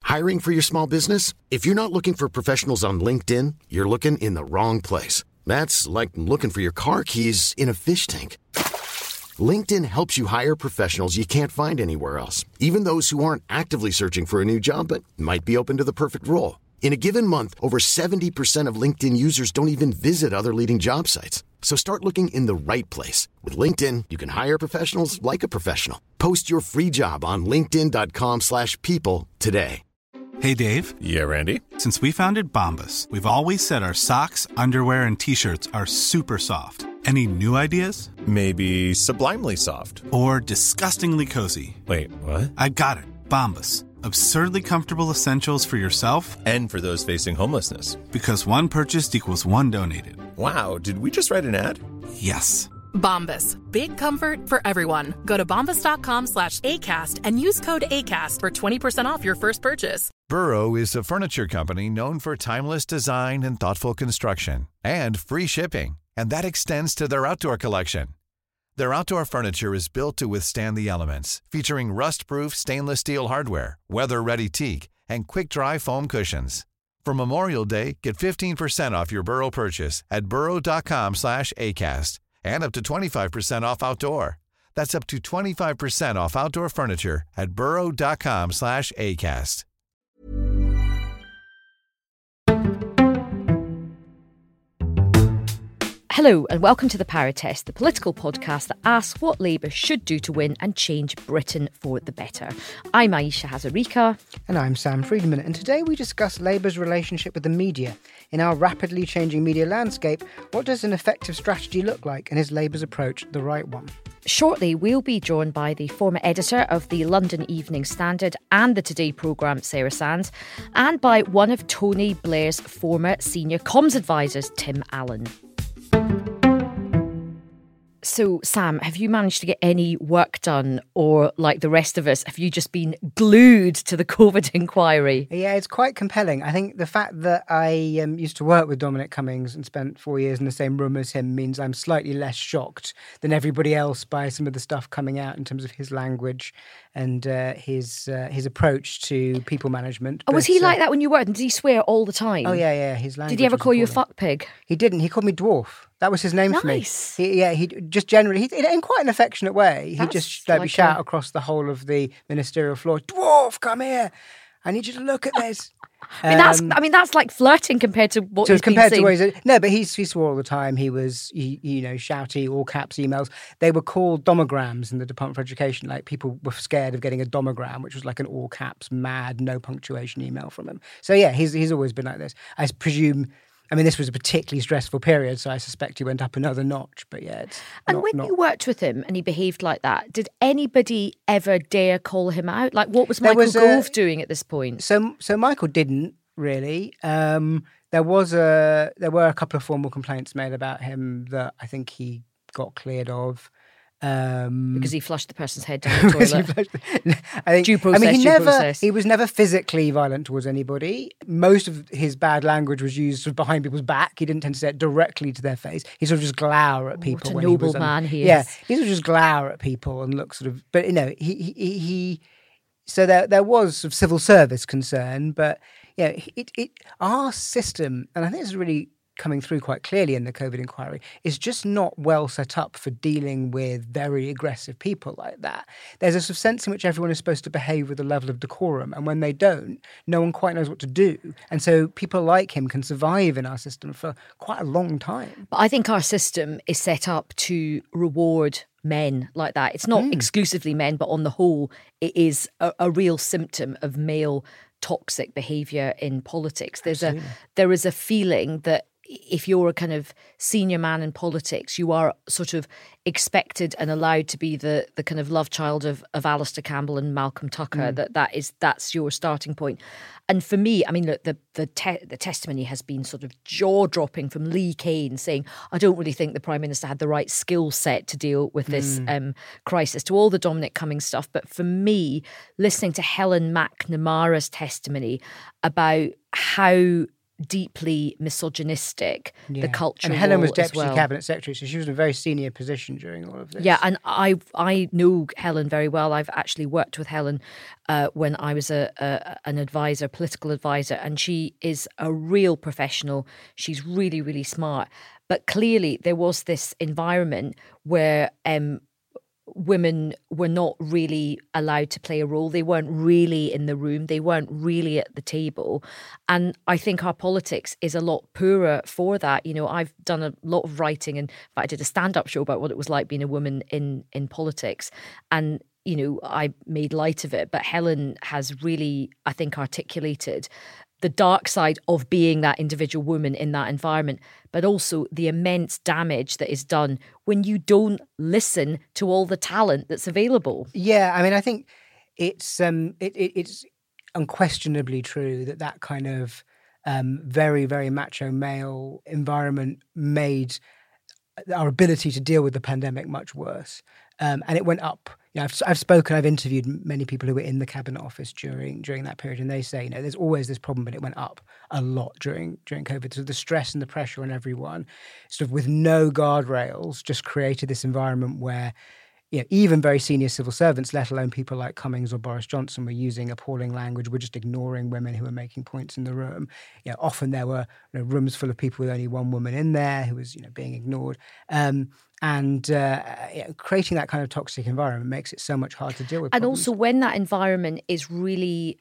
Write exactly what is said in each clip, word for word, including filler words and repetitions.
Hiring for your small business? If you're not looking for professionals on LinkedIn, you're looking in the wrong place. That's like looking for your car keys in a fish tank. LinkedIn helps you hire professionals you can't find anywhere else, even those who aren't actively searching for a new job but might be open to the perfect role. In a given month, over seventy percent of LinkedIn users don't even visit other leading job sites. So start looking in the right place. With LinkedIn, you can hire professionals like a professional. Post your free job on linkedin.com slash people today. Hey, Dave. Yeah, Randy. Since we founded Bombas, we've always said our socks, underwear, and T-shirts are super soft. Any new ideas? Maybe sublimely soft. Or disgustingly cozy. Wait, what? I got it. Bombas. Absurdly comfortable essentials for yourself and for those facing homelessness. Because one purchased equals one donated. Wow, did we just write an ad? Yes. Bombas. Big comfort for everyone. Go to bombas.com slash ACAST and use code ACAST for twenty percent off your first purchase. Burrow is a furniture company known for timeless design and thoughtful construction and free shipping. And that extends to their outdoor collection. Their outdoor furniture is built to withstand the elements, featuring rust-proof stainless steel hardware, weather-ready teak, and quick-dry foam cushions. For Memorial Day, get fifteen percent off your Burrow purchase at burrow.com slash ACAST and up to twenty-five percent off outdoor. That's up to twenty-five percent off outdoor furniture at burrow.com slash ACAST. Hello and welcome to The Power Test, the political podcast that asks what Labour should do to win and change Britain for the better. I'm Aisha Hazarika. And I'm Sam Friedman, and today we discuss Labour's relationship with the media. In our rapidly changing media landscape, what does an effective strategy look like, and is Labour's approach the right one? Shortly, we'll be joined by the former editor of the London Evening Standard and the Today programme, Sarah Sands, and by one of Tony Blair's former senior comms advisors, Tim Allen. So, Sam, have you managed to get any work done, or like the rest of us, have you just been glued to the COVID inquiry? Yeah, it's quite compelling. I think the fact that I um, used to work with Dominic Cummings and spent four years in the same room as him means I'm slightly less shocked than everybody else by some of the stuff coming out in terms of his language and uh, his uh, his approach to people management. Oh, was but, he uh, like that when you worked? Did he swear all the time? Oh, yeah, yeah. His language. Did he ever was call you a appalling. fuck pig? He didn't. He called me dwarf. That was his name Nice. for me. He, yeah, he just generally, he, in quite an affectionate way, he'd That's just like, like shout a- across the whole of the ministerial floor, "Dwarf, come here! I need you to look at this." I mean, that's Um, I mean that's like flirting compared to what So he's compared been to saying. what he's no, but he's, he swore all the time. He was, he, you know, shouty, all caps emails. They were called domograms in the Department for Education. Like people were scared of getting a domogram, which was like an all caps, mad, no punctuation email from him. So yeah, he's he's always been like this. I presume. I mean, this was a particularly stressful period, so I suspect he went up another notch. But yeah, it's And not, when not... you worked with him and he behaved like that, did anybody ever dare call him out? Like, what was There Michael was a- Gove doing at this point? So, so Michael didn't really. Um, there was a, there were a couple of formal complaints made about him that I think he got cleared of. Um, Because he flushed the person's head down the because he toilet. flushed- I think, Due I mean, process, he due never, process. he was never physically violent towards anybody. Most of his bad language was used sort of behind people's back. He didn't tend to say it directly to their face. He sort of just glower at people. a when noble he was, um, man he Yeah, is. he sort of just glower at people and look sort of. But you know, he he. he so there, there was sort of civil service concern, but yeah, it, it our system, and I think this is really coming through quite clearly in the COVID inquiry, is just not well set up for dealing with very aggressive people like that. There's a sort of sense in which everyone is supposed to behave with a level of decorum, and when they don't, no one quite knows what to do. And so people like him can survive in our system for quite a long time. But I think our system is set up to reward men like that. It's not Mm. exclusively men, but on the whole, it is a, a real symptom of male toxic behaviour in politics. There's Absolutely. a there is a feeling that if you're a kind of senior man in politics, you are sort of expected and allowed to be the the kind of love child of, of Alistair Campbell and Malcolm Tucker. Mm. That that is that's your starting point. And for me, I mean, look, the the te- the testimony has been sort of jaw dropping from Lee Kane, saying, "I don't really think the Prime Minister had the right skill set to deal with this Mm. um, crisis." To all the Dominic Cummings stuff, but for me, listening to Helen McNamara's testimony about how deeply misogynistic, Yeah. the culture And Helen was war as deputy well. cabinet secretary, so she was in a very senior position during all of this. Yeah, and I I know Helen very well. I've actually worked with Helen uh, when I was a, a an advisor, political advisor, and she is a real professional. She's really, really smart. But clearly there was this environment where um, women were not really allowed to play a role. They weren't really in the room. They weren't really at the table. And I think our politics is a lot poorer for that. You know, I've done a lot of writing, and in fact, I did a stand-up show about what it was like being a woman in, in politics. And, you know, I made light of it. But Helen has really, I think, articulated the dark side of being that individual woman in that environment, but also the immense damage that is done when you don't listen to all the talent that's available. Yeah, I mean, I think it's um, it, it, it's unquestionably true that that kind of um, very, very macho male environment made our ability to deal with the pandemic much worse. Um, and it went up. You know, I've, I've spoken, I've interviewed many people who were in the cabinet office during during that period, and they say, you know, there's always this problem, but it went up a lot during during COVID. So the stress and the pressure on everyone, sort of with no guardrails, just created this environment where, you know, even very senior civil servants, let alone people like Cummings or Boris Johnson, were using appalling language. We're just ignoring women who were making points in the room. You know, often there were, you know, rooms full of people with only one woman in there who was, you know, being ignored. Um, and uh, you know, creating that kind of toxic environment makes it so much harder to deal with. And problems. also when that environment is really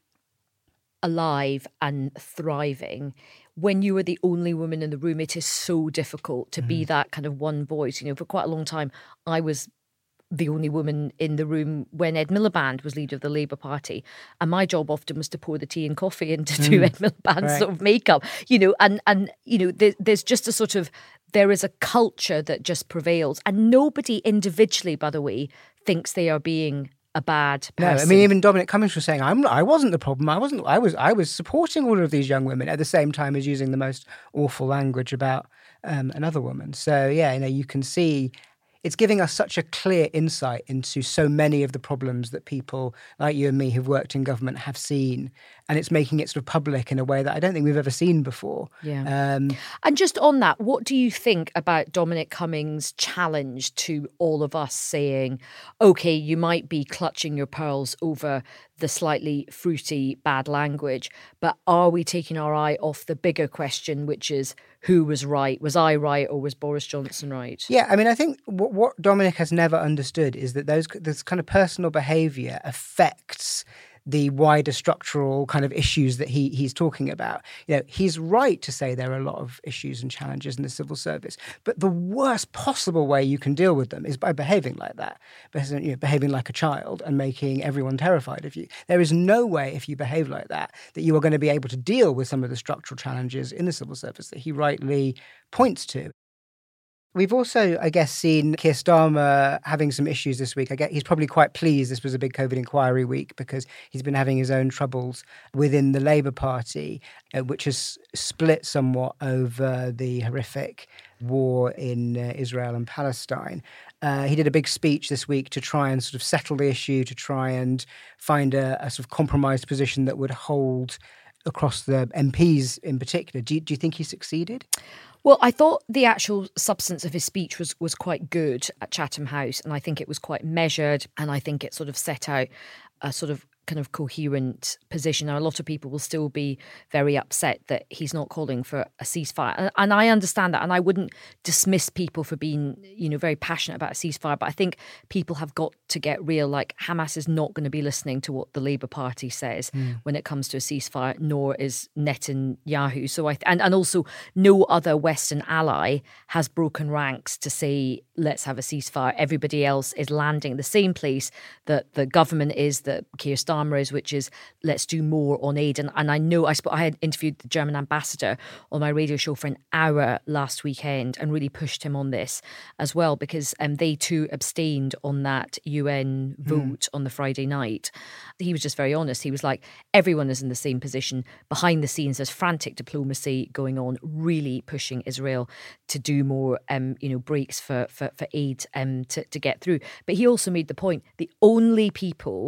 alive and thriving, when you are the only woman in the room, it is so difficult to mm. be that kind of one voice. You know, for quite a long time, I was the only woman in the room when Ed Miliband was leader of the Labour Party. And my job often was to pour the tea and coffee and to mm. do Ed Miliband's right. sort of makeup, you know, and, and you know, there, there's just a sort of, there is a culture that just prevails. And nobody individually, by the way, thinks they are being a bad person. No, I mean, even Dominic Cummings was saying, "I'm I wasn't the problem. I wasn't. I was. I was supporting all of these young women at the same time as using the most awful language about um, another woman." So yeah, you know, you can see it's giving us such a clear insight into so many of the problems that people like you and me who've worked in government have seen, and it's making it sort of public in a way that I don't think we've ever seen before. Yeah. Um, and just on that, what do you think about Dominic Cummings' challenge to all of us saying, okay, you might be clutching your pearls over the slightly fruity bad language, but are we taking our eye off the bigger question, which is who was right? Was I right or was Boris Johnson right? Yeah, I mean, I think what, what Dominic has never understood is that those this kind of personal behaviour affects the wider structural kind of issues that he he's talking about. You know, he's right to say there are a lot of issues and challenges in the civil service, but the worst possible way you can deal with them is by behaving like that, you know, behaving like a child and making everyone terrified of you. There is no way, if you behave like that, that you are going to be able to deal with some of the structural challenges in the civil service that he rightly points to. We've also, I guess, seen Keir Starmer having some issues this week. I guess he's probably quite pleased this was a big COVID inquiry week because he's been having his own troubles within the Labour Party, uh, which has split somewhat over the horrific war in uh, Israel and Palestine. Uh, he did a big speech this week to try and sort of settle the issue, to try and find a, a sort of compromised position that would hold across the M Ps in particular. Do you, do you think he succeeded? Well, I thought the actual substance of his speech was was quite good at Chatham House, and I think it was quite measured, and I think it sort of set out a sort of kind of coherent position. Now, a lot of people will still be very upset that he's not calling for a ceasefire. And I understand that. And I wouldn't dismiss people for being, you know, very passionate about a ceasefire. But I think people have got to get real. Like, Hamas is not going to be listening to what the Labour Party says mm. when it comes to a ceasefire, nor is Netanyahu. So I th- and, and also no other Western ally has broken ranks to say, let's have a ceasefire. Everybody else is landing the same place that the government is, that Keir Starmer is, which is let's do more on aid. And, and I know I, sp- I had interviewed the German ambassador on my radio show for an hour last weekend and really pushed him on this as well, because um, they too abstained on that U N vote mm. on the Friday night. He was just very honest. He was like, everyone is in the same position. Behind the scenes, there's frantic diplomacy going on, really pushing Israel to do more, um, you know, breaks for, for, for aid um, to, to get through. But he also made the point, the only people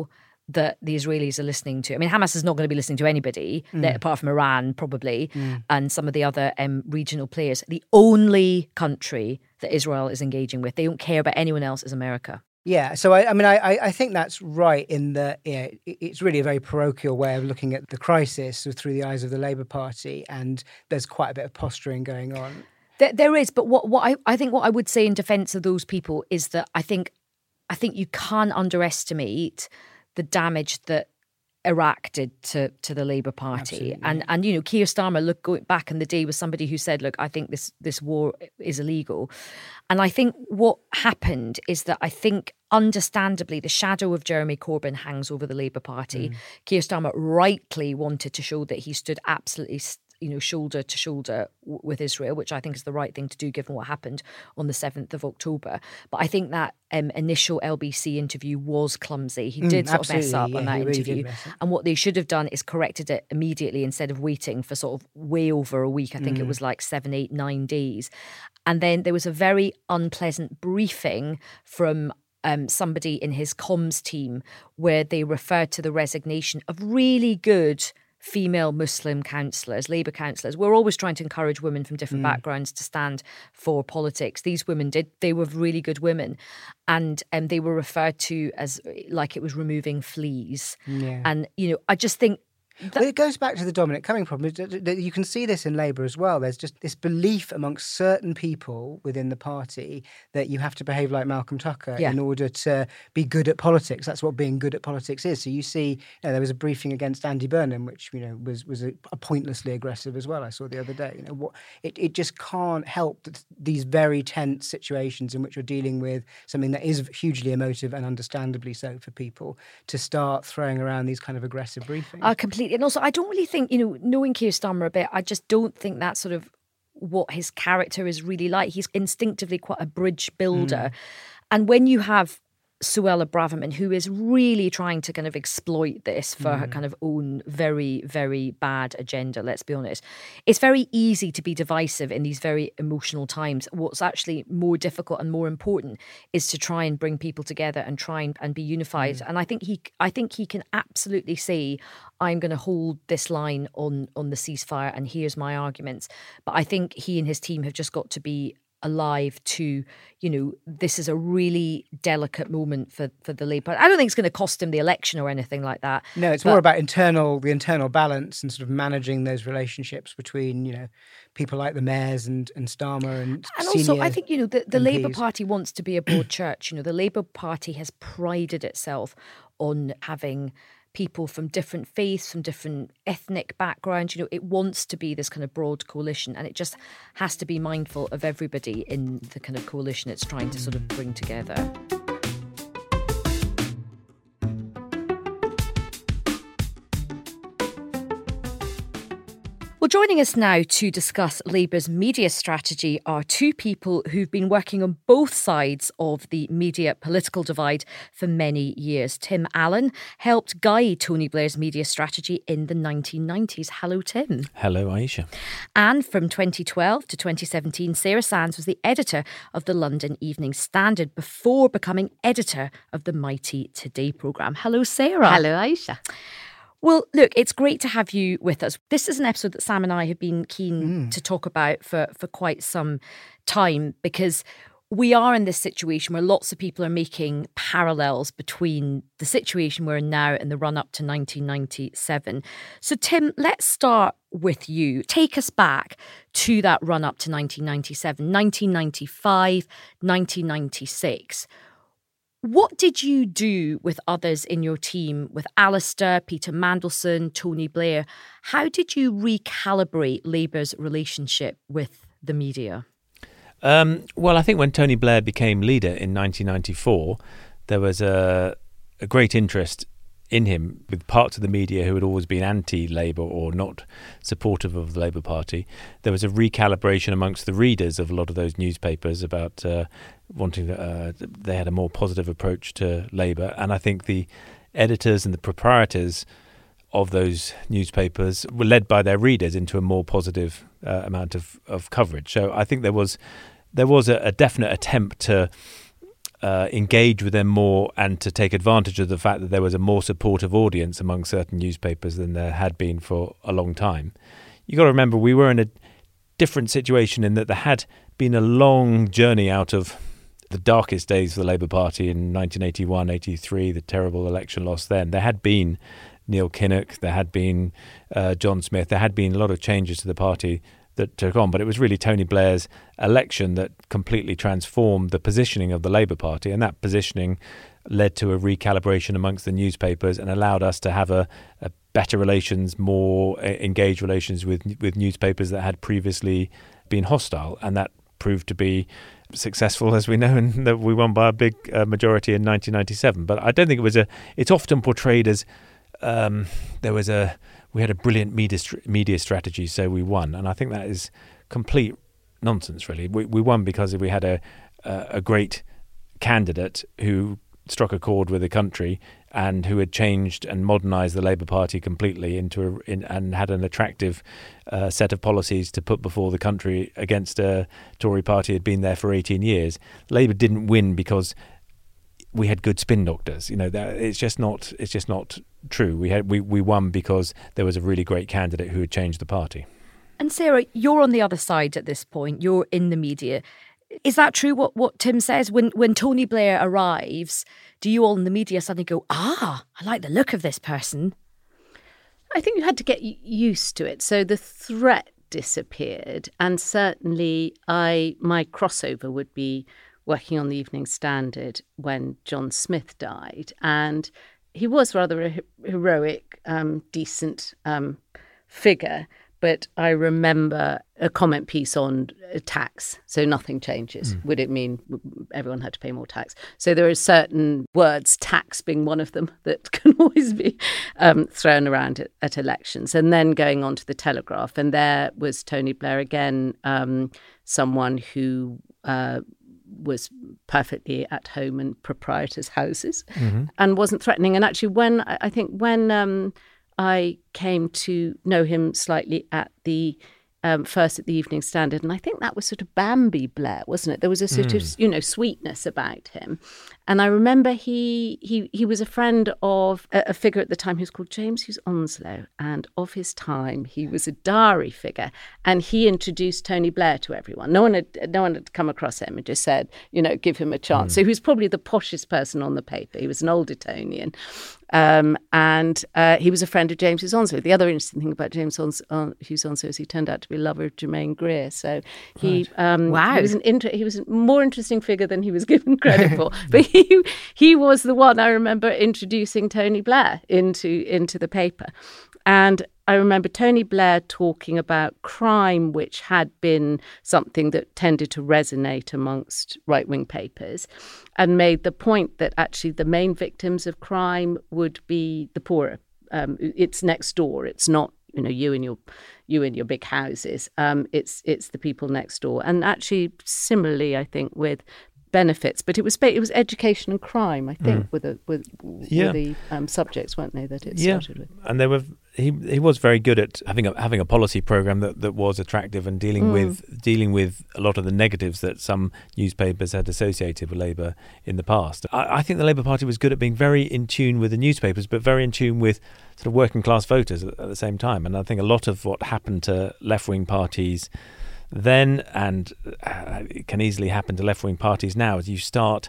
that the Israelis are listening to. I mean, Hamas is not going to be listening to anybody, mm. apart from Iran, probably, mm. and some of the other um, regional players. The only country that Israel is engaging with, they don't care about anyone else, is America. Yeah, so I, I mean, I, I think that's right in that yeah, it's really a very parochial way of looking at the crisis through the eyes of the Labour Party, and there's quite a bit of posturing going on. There, there is, but what, what I, I think what I would say in defence of those people is that I think I think you can't underestimate the damage that Iraq did to, to the Labour Party. Absolutely. And, and you know, Keir Starmer, look, going back in the day, was somebody who said, look, I think this, this war is illegal. And I think what happened is that I think, understandably, the shadow of Jeremy Corbyn hangs over the Labour Party. Mm. Keir Starmer rightly wanted to show that he stood absolutely you know, shoulder to shoulder w- with Israel, which I think is the right thing to do given what happened on the seventh of October. But I think that um, initial L B C interview was clumsy. He did mm, sort of mess up yeah, on that really interview. And what they should have done is corrected it immediately instead of waiting for sort of way over a week. I think mm. it was like seven, eight, nine days. And then there was a very unpleasant briefing from Um, somebody in his comms team where they referred to the resignation of really good female Muslim councillors, Labour councillors. We're always trying to encourage women from different mm. backgrounds to stand for politics. These women did. They were really good women. And um, they were referred to as like it was removing fleas. Yeah. And, you know, I just think That, well, it goes back to the Dominic Cumming problem. You can see this in Labour as well. There's just this belief amongst certain people within the party that you have to behave like Malcolm Tucker yeah. in order to be good at politics. That's what being good at politics is. So you see, you know, there was a briefing against Andy Burnham, which you know was was a, a pointlessly aggressive as well. I saw the other day. You know, what it it just can't help that these very tense situations in which you're dealing with something that is hugely emotive and understandably so for people to start throwing around these kind of aggressive briefings. Uh, completely. And also, I don't really think, you know, knowing Keir Starmer a bit, I just don't think that's sort of what his character is really like. He's instinctively quite a bridge builder. Mm. And when you have Suella Braverman, who is really trying to kind of exploit this for mm. her kind of own very, very bad agenda, let's be honest. It's very easy to be divisive in these very emotional times. What's actually more difficult and more important is to try and bring people together and try and, and be unified. Mm. And I think he I think he can absolutely say, I'm going to hold this line on, on the ceasefire and here's my arguments. But I think he and his team have just got to be alive to, you know, this is a really delicate moment for, for the Labour. I don't think it's going to cost him the election or anything like that. No, it's but, more about internal, the internal balance and sort of managing those relationships between, you know, people like the mayors and, and Starmer and And also, I think, you know, the, the M Ps. Labour Party wants to be a broad church. You know, the Labour Party has prided itself on having people from different faiths, from different ethnic backgrounds. You know, it wants to be this kind of broad coalition, and it just has to be mindful of everybody in the kind of coalition it's trying to sort of bring together. Well, joining us now to discuss Labour's media strategy are two people who've been working on both sides of the media political divide for many years. Tim Allen helped guide Tony Blair's media strategy in the nineteen nineties. Hello, Tim. Hello, Aisha. And from twenty twelve to twenty seventeen, Sarah Sands was the editor of the London Evening Standard before becoming editor of the Mighty Today programme. Hello, Sarah. Hello, Aisha. Well, look, it's great to have you with us. This is an episode that Sam and I have been keen mm. to talk about for, for quite some time, because we are in this situation where lots of people are making parallels between the situation we're in now and the run-up to nineteen ninety-seven. So, Tim, let's start with you. Take us back to that run-up to nineteen ninety-seven, nineteen ninety-five, nineteen ninety-six. What did you do with others in your team, with Alistair, Peter Mandelson, Tony Blair? How did you recalibrate Labour's relationship with the media? Um, well, I think when Tony Blair became leader in nineteen ninety-four, there was a, a great interest in him with parts of the media who had always been anti-Labour or not supportive of the Labour Party. There was a recalibration amongst the readers of a lot of those newspapers about uh, wanting uh, they had a more positive approach to Labour. And I think the editors and the proprietors of those newspapers were led by their readers into a more positive uh, amount of, of coverage. So I think there was there was a, a definite attempt to uh, engage with them more and to take advantage of the fact that there was a more supportive audience among certain newspapers than there had been for a long time. You got to remember, we were in a different situation in that there had been a long journey out of the darkest days for the Labour Party in nineteen eighty-one, eighty-three, the terrible election loss then. There had been Neil Kinnock, there had been uh, John Smith, there had been a lot of changes to the party that took on, but it was really Tony Blair's election that completely transformed the positioning of the Labour Party, and that positioning led to a recalibration amongst the newspapers and allowed us to have a, a better relations, more engaged relations with with newspapers that had previously been hostile, and that proved to be successful, as we know, and that we won by a big uh, majority in nineteen ninety-seven. But I don't think it was a. It's often portrayed as um, there was a we had a brilliant media media strategy, so we won, and I think that is complete nonsense. Really, we we won because we had a a, a great candidate who struck a chord with the country and who had changed and modernised the Labour Party completely into a, in, and had an attractive uh, set of policies to put before the country against a Tory party had been there for eighteen years. Labour didn't win because we had good spin doctors. You know, that, it's just not it's just not true. We had we, we won because there was a really great candidate who had changed the party. And Sarah, you're on the other side at this point. You're in the media. Is that true, what, what Tim says? When when Tony Blair arrives, do you all in the media suddenly go, ah, I like the look of this person? I think you had to get used to it. So the threat disappeared. And certainly I my crossover would be working on the Evening Standard when John Smith died. And he was rather a heroic, um, decent um, figure. But I remember a comment piece on tax. So nothing changes. Mm. Would it mean everyone had to pay more tax? So there are certain words, tax being one of them, that can always be um, thrown around at, at elections. And then going on to the Telegraph. And there was Tony Blair again, um, someone who uh, was perfectly at home in proprietors' houses mm-hmm. and wasn't threatening. And actually when, I think when... Um, I came to know him slightly at the um, first at the Evening Standard, and I think that was sort of Bambi Blair, wasn't it? There was a sort mm. of, you know, sweetness about him. And I remember he he he was a friend of a, a figure at the time who was called James Hughes Onslow, and of his time he was a diary figure, and he introduced Tony Blair to everyone. No one had no one had come across him and just said, you know, give him a chance. Mm. So he was probably the poshest person on the paper. He was an old Etonian. Um, and uh, he was a friend of James Hughes Onslow. The other interesting thing about James Ons- uh, Hughes Onslow is he turned out to be a lover of Germaine Greer. So he, right. um, wow. he was an inter- he was a more interesting figure than he was given credit for. But he he was the one I remember introducing Tony Blair into into the paper. And I remember Tony Blair talking about crime, which had been something that tended to resonate amongst right-wing papers, and made the point that actually the main victims of crime would be the poorer. Um, it's next door. It's not, you know, you and your you and your big houses. Um, it's it's the people next door. And actually, similarly, I think with benefits, but it was it was education and crime, I think, mm. with the with, yeah. with the um, subjects, weren't they, that it yeah. started with? And they were he he was very good at having a having a policy program that, that was attractive and dealing mm. with dealing with a lot of the negatives that some newspapers had associated with Labour in the past. I, I think the Labour Party was good at being very in tune with the newspapers, but very in tune with sort of working class voters at, at the same time. And I think a lot of what happened to left wing parties then, and uh, it can easily happen to left-wing parties now, as you start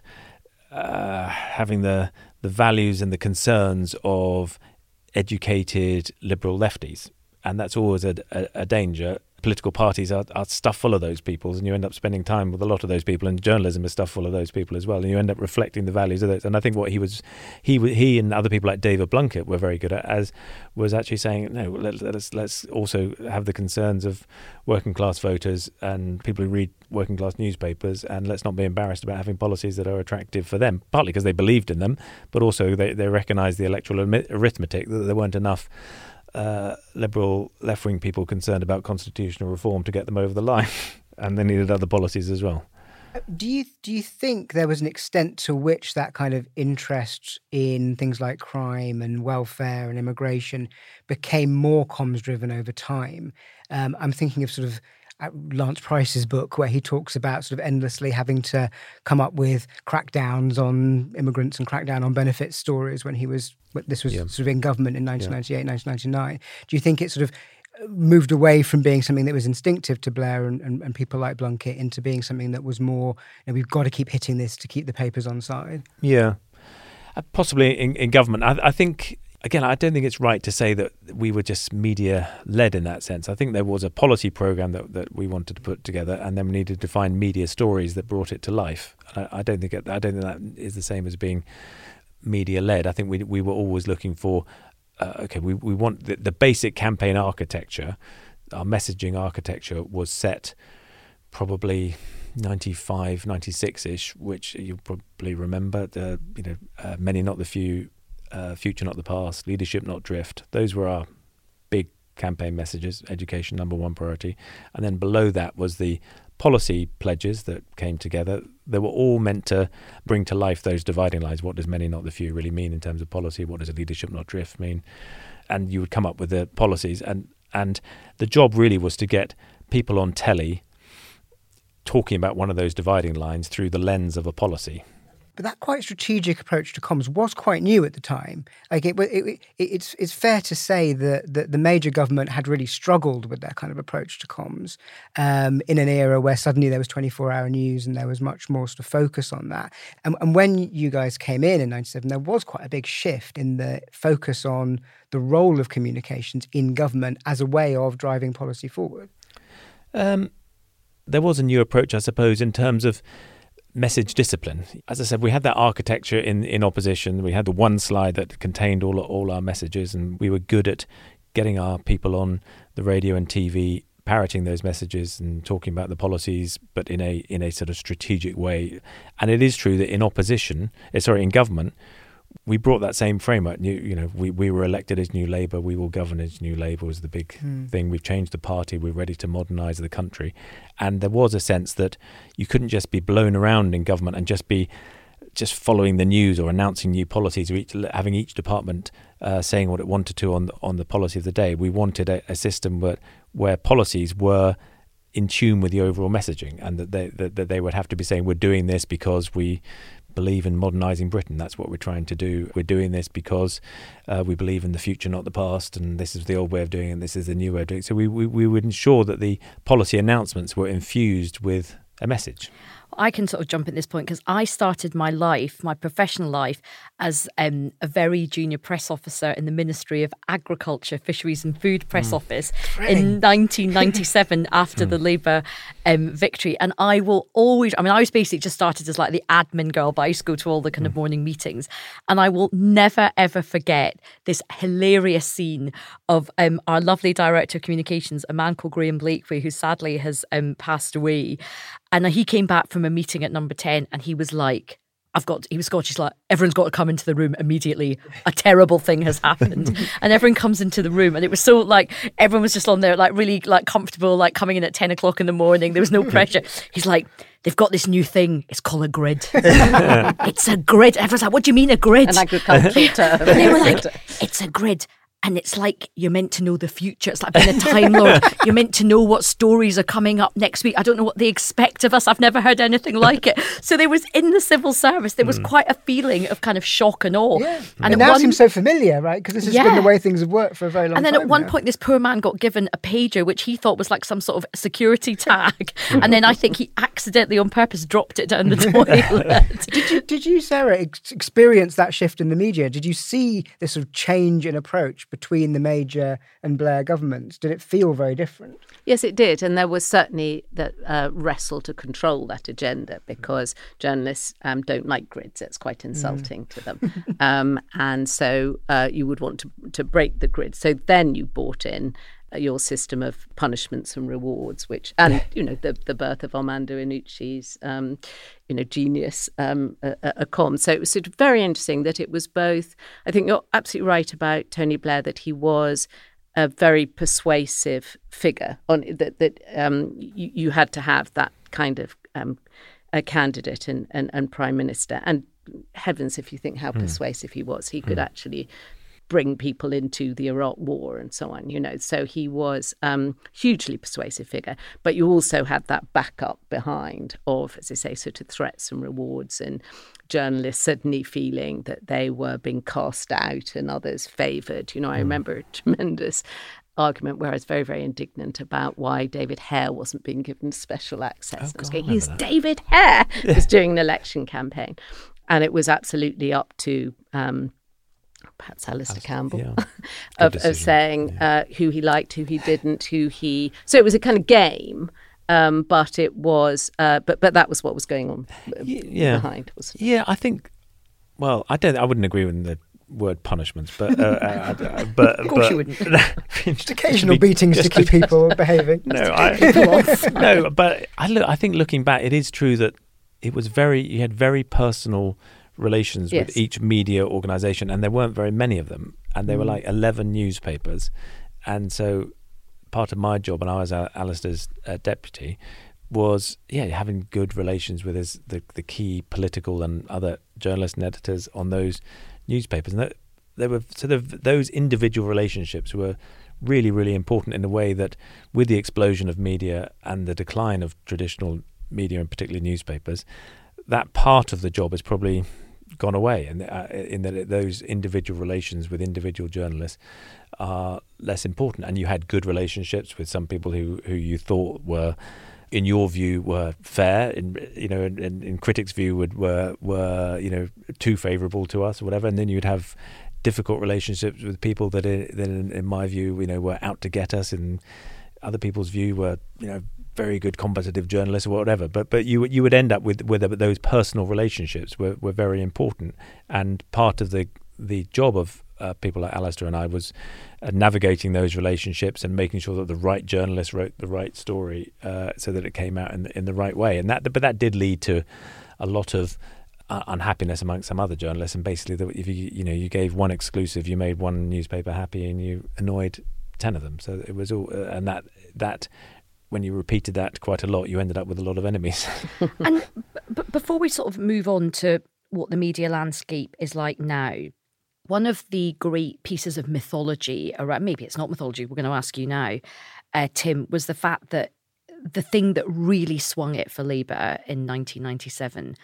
uh, having the the values and the concerns of educated liberal lefties, and that's always a, a, a danger. Political parties are, are stuffed full of those people, and you end up spending time with a lot of those people, and journalism is stuffed full of those people as well, and you end up reflecting the values of those. And I think what he was, he he and other people like David Blunkett were very good at, as was actually saying, no, let's let's, let's also have the concerns of working class voters and people who read working class newspapers, and let's not be embarrassed about having policies that are attractive for them, partly because they believed in them, but also they, they recognised the electoral arithmetic, that there weren't enough Uh, liberal left-wing people concerned about constitutional reform to get them over the line, and they needed other policies as well. Do you do you think there was an extent to which that kind of interest in things like crime and welfare and immigration became more comms-driven over time? Um, I'm thinking of sort of, Lance Price's book, where he talks about sort of endlessly having to come up with crackdowns on immigrants and crackdown on benefit stories when he was, this was yeah. sort of in government in nineteen ninety-eight, yeah. nineteen ninety-nine. Do you think it sort of moved away from being something that was instinctive to Blair and, and, and people like Blunkett into being something that was more, you know, we've got to keep hitting this to keep the papers on side? Yeah, uh, possibly in, in government. I, I think, again, I don't think it's right to say that we were just media-led in that sense. I think there was a policy programme that, that we wanted to put together, and then we needed to find media stories that brought it to life. I, I don't think it, I don't think that is the same as being media-led. I think we we were always looking for Uh, okay, we, we want the, the basic campaign architecture, our messaging architecture was set probably ninety-five, ninety-six-ish, which you probably remember, the, you know, uh, many not the few, uh, future not the past, leadership not drift. Those were our big campaign messages, education number one priority. And then below that was the policy pledges that came together. They were all meant to bring to life those dividing lines. What does many not the few really mean in terms of policy? What does a leadership not drift mean? And you would come up with the policies. And, and the job really was to get people on telly talking about one of those dividing lines through the lens of a policy. But that quite strategic approach to comms was quite new at the time. Like it, it, it, it's it's fair to say that, that the major government had really struggled with their kind of approach to comms um, in an era where suddenly there was twenty-four hour news and there was much more sort of focus on that. And, and when you guys came in in ninety-seven, there was quite a big shift in the focus on the role of communications in government as a way of driving policy forward. Um, there was a new approach, I suppose, in terms of message discipline. As I said, we had that architecture in, in opposition. We had the one slide that contained all all our messages, and we were good at getting our people on the radio and T V, parroting those messages and talking about the policies, but in a in a sort of strategic way. And it is true that in opposition, sorry, in government, we brought that same framework. You, you know, we, we were elected as New Labour. We will govern as New Labour was the big mm. thing. We've changed the party. We're ready to modernise the country. And there was a sense that you couldn't just be blown around in government and just be just following the news or announcing new policies, or each, having each department uh, saying what it wanted to on the, on the policy of the day. We wanted a, a system where, where policies were in tune with the overall messaging, and that they, that, that they would have to be saying, we're doing this because we believe in modernising Britain. That's what we're trying to do. We're doing this because uh, we believe in the future, not the past, and this is the old way of doing it, and this is the new way of doing it. So we, we, we would ensure that the policy announcements were infused with a message. I can sort of jump at this point because I started my life, my professional life, as um, a very junior press officer in the Ministry of Agriculture, Fisheries and Food Press mm. Office in nineteen ninety-seven after mm. the Labour um, victory. And I will always, I mean, I was basically just started as like the admin girl, but I used to go to all the kind mm. of morning meetings. And I will never, ever forget this hilarious scene of um, our lovely director of communications, a man called Graham Blakely, who sadly has um, passed away. And he came back from a meeting at Number ten and he was like, I've got, he was Scottish, he's like, everyone's got to come into the room immediately. A terrible thing has happened. And everyone comes into the room and it was so like, everyone was just on there like really like comfortable, like coming in at ten o'clock in the morning. There was no pressure. He's like, they've got this new thing. It's called a grid. It's a grid. Everyone's like, what do you mean a grid? An agricultural term. And they were like, it's a grid. And it's like you're meant to know the future. It's like being a Time Lord. You're meant to know what stories are coming up next week. I don't know what they expect of us. I've never heard anything like it. So there was, in the civil service, there was mm. quite a feeling of kind of shock and awe. Yeah. And it now one, seems so familiar, right? Because this has yeah. been the way things have worked for a very long time. And then time at one now. point, this poor man got given a pager, which he thought was like some sort of security tag. And then I think he accidentally, on purpose, dropped it down the toilet. Did you, did you, Sarah, ex- experience that shift in the media? Did you see this sort of change in approach between the Major and Blair governments? Did it feel very different? Yes, it did. And there was certainly that uh, wrestle to control that agenda because journalists um, don't like grids. It's quite insulting mm. to them. um, and so uh, you would want to, to break the grid. So then you brought in your system of punishments and rewards, which, and, you know, the, the birth of Armando Iannucci's, um, you know, genius, um, a, a com. So it was sort of very interesting that it was both, I think you're absolutely right about Tony Blair, that he was a very persuasive figure, on that, that um, you, you had to have that kind of um, a candidate and, and, and prime minister. And heavens, if you think how mm. persuasive he was, he could mm. actually bring people into the Iraq War and so on, you know. So he was um, hugely persuasive figure. But you also had that backup behind of, as I say, sort of threats and rewards, and journalists suddenly feeling that they were being cast out and others favoured. You know, I remember a tremendous argument where I was very, very indignant about why David Hare wasn't being given special access. Oh, I was God, going, I he's remember that. David Hare. It was during an election campaign. And it was absolutely up to um, perhaps Alistair Alistair, Campbell yeah. of, Good of decision, saying yeah. uh, who he liked, who he didn't, who he... So it was a kind of game, um, but it was... Uh, but but that was what was going on uh, Yeah. behind, wasn't it? Yeah, I think... Well, I don't. I wouldn't agree with the word punishments, but uh, uh, uh, but Of course but, you wouldn't. just Just occasional be- beatings to just keep people behaving. No, I, no, but I look. I think looking back, it is true that it was very. You had very personal relations Yes. with each media organisation, and there weren't very many of them, and they were Mm. like eleven newspapers, and so part of my job, and I was Al- Alistair's uh, deputy, was yeah having good relations with his the the key political and other journalists and editors on those newspapers, and that, they were sort of those individual relationships were really really important in the way that with the explosion of media and the decline of traditional media and particularly newspapers, that part of the job has probably gone away, and uh, in that those individual relations with individual journalists are less important, and you had good relationships with some people who who you thought were, in your view, were fair, in you know, in, in, in critics' view, would were were you know too favourable to us or whatever, and then you'd have difficult relationships with people that, in, that in, in my view, you know, were out to get us, and other people's view were, you know, very good competitive journalists or whatever. But but you you would end up with with those personal relationships were, were very important, and part of the the job of uh, people like Alistair and I was uh, navigating those relationships and making sure that the right journalist wrote the right story uh, so that it came out in the, in the right way. And that, but that did lead to a lot of uh, unhappiness amongst some other journalists. And basically, the, if you you know you gave one exclusive, you made one newspaper happy, and you annoyed ten of them. So it was all, uh, and that that. When you repeated that quite a lot, you ended up with a lot of enemies. And b- before we sort of move on to what the media landscape is like now, one of the great pieces of mythology around, maybe it's not mythology, we're going to ask you now, uh, Tim, was the fact that the thing that really swung it for Labour in nineteen ninety-seven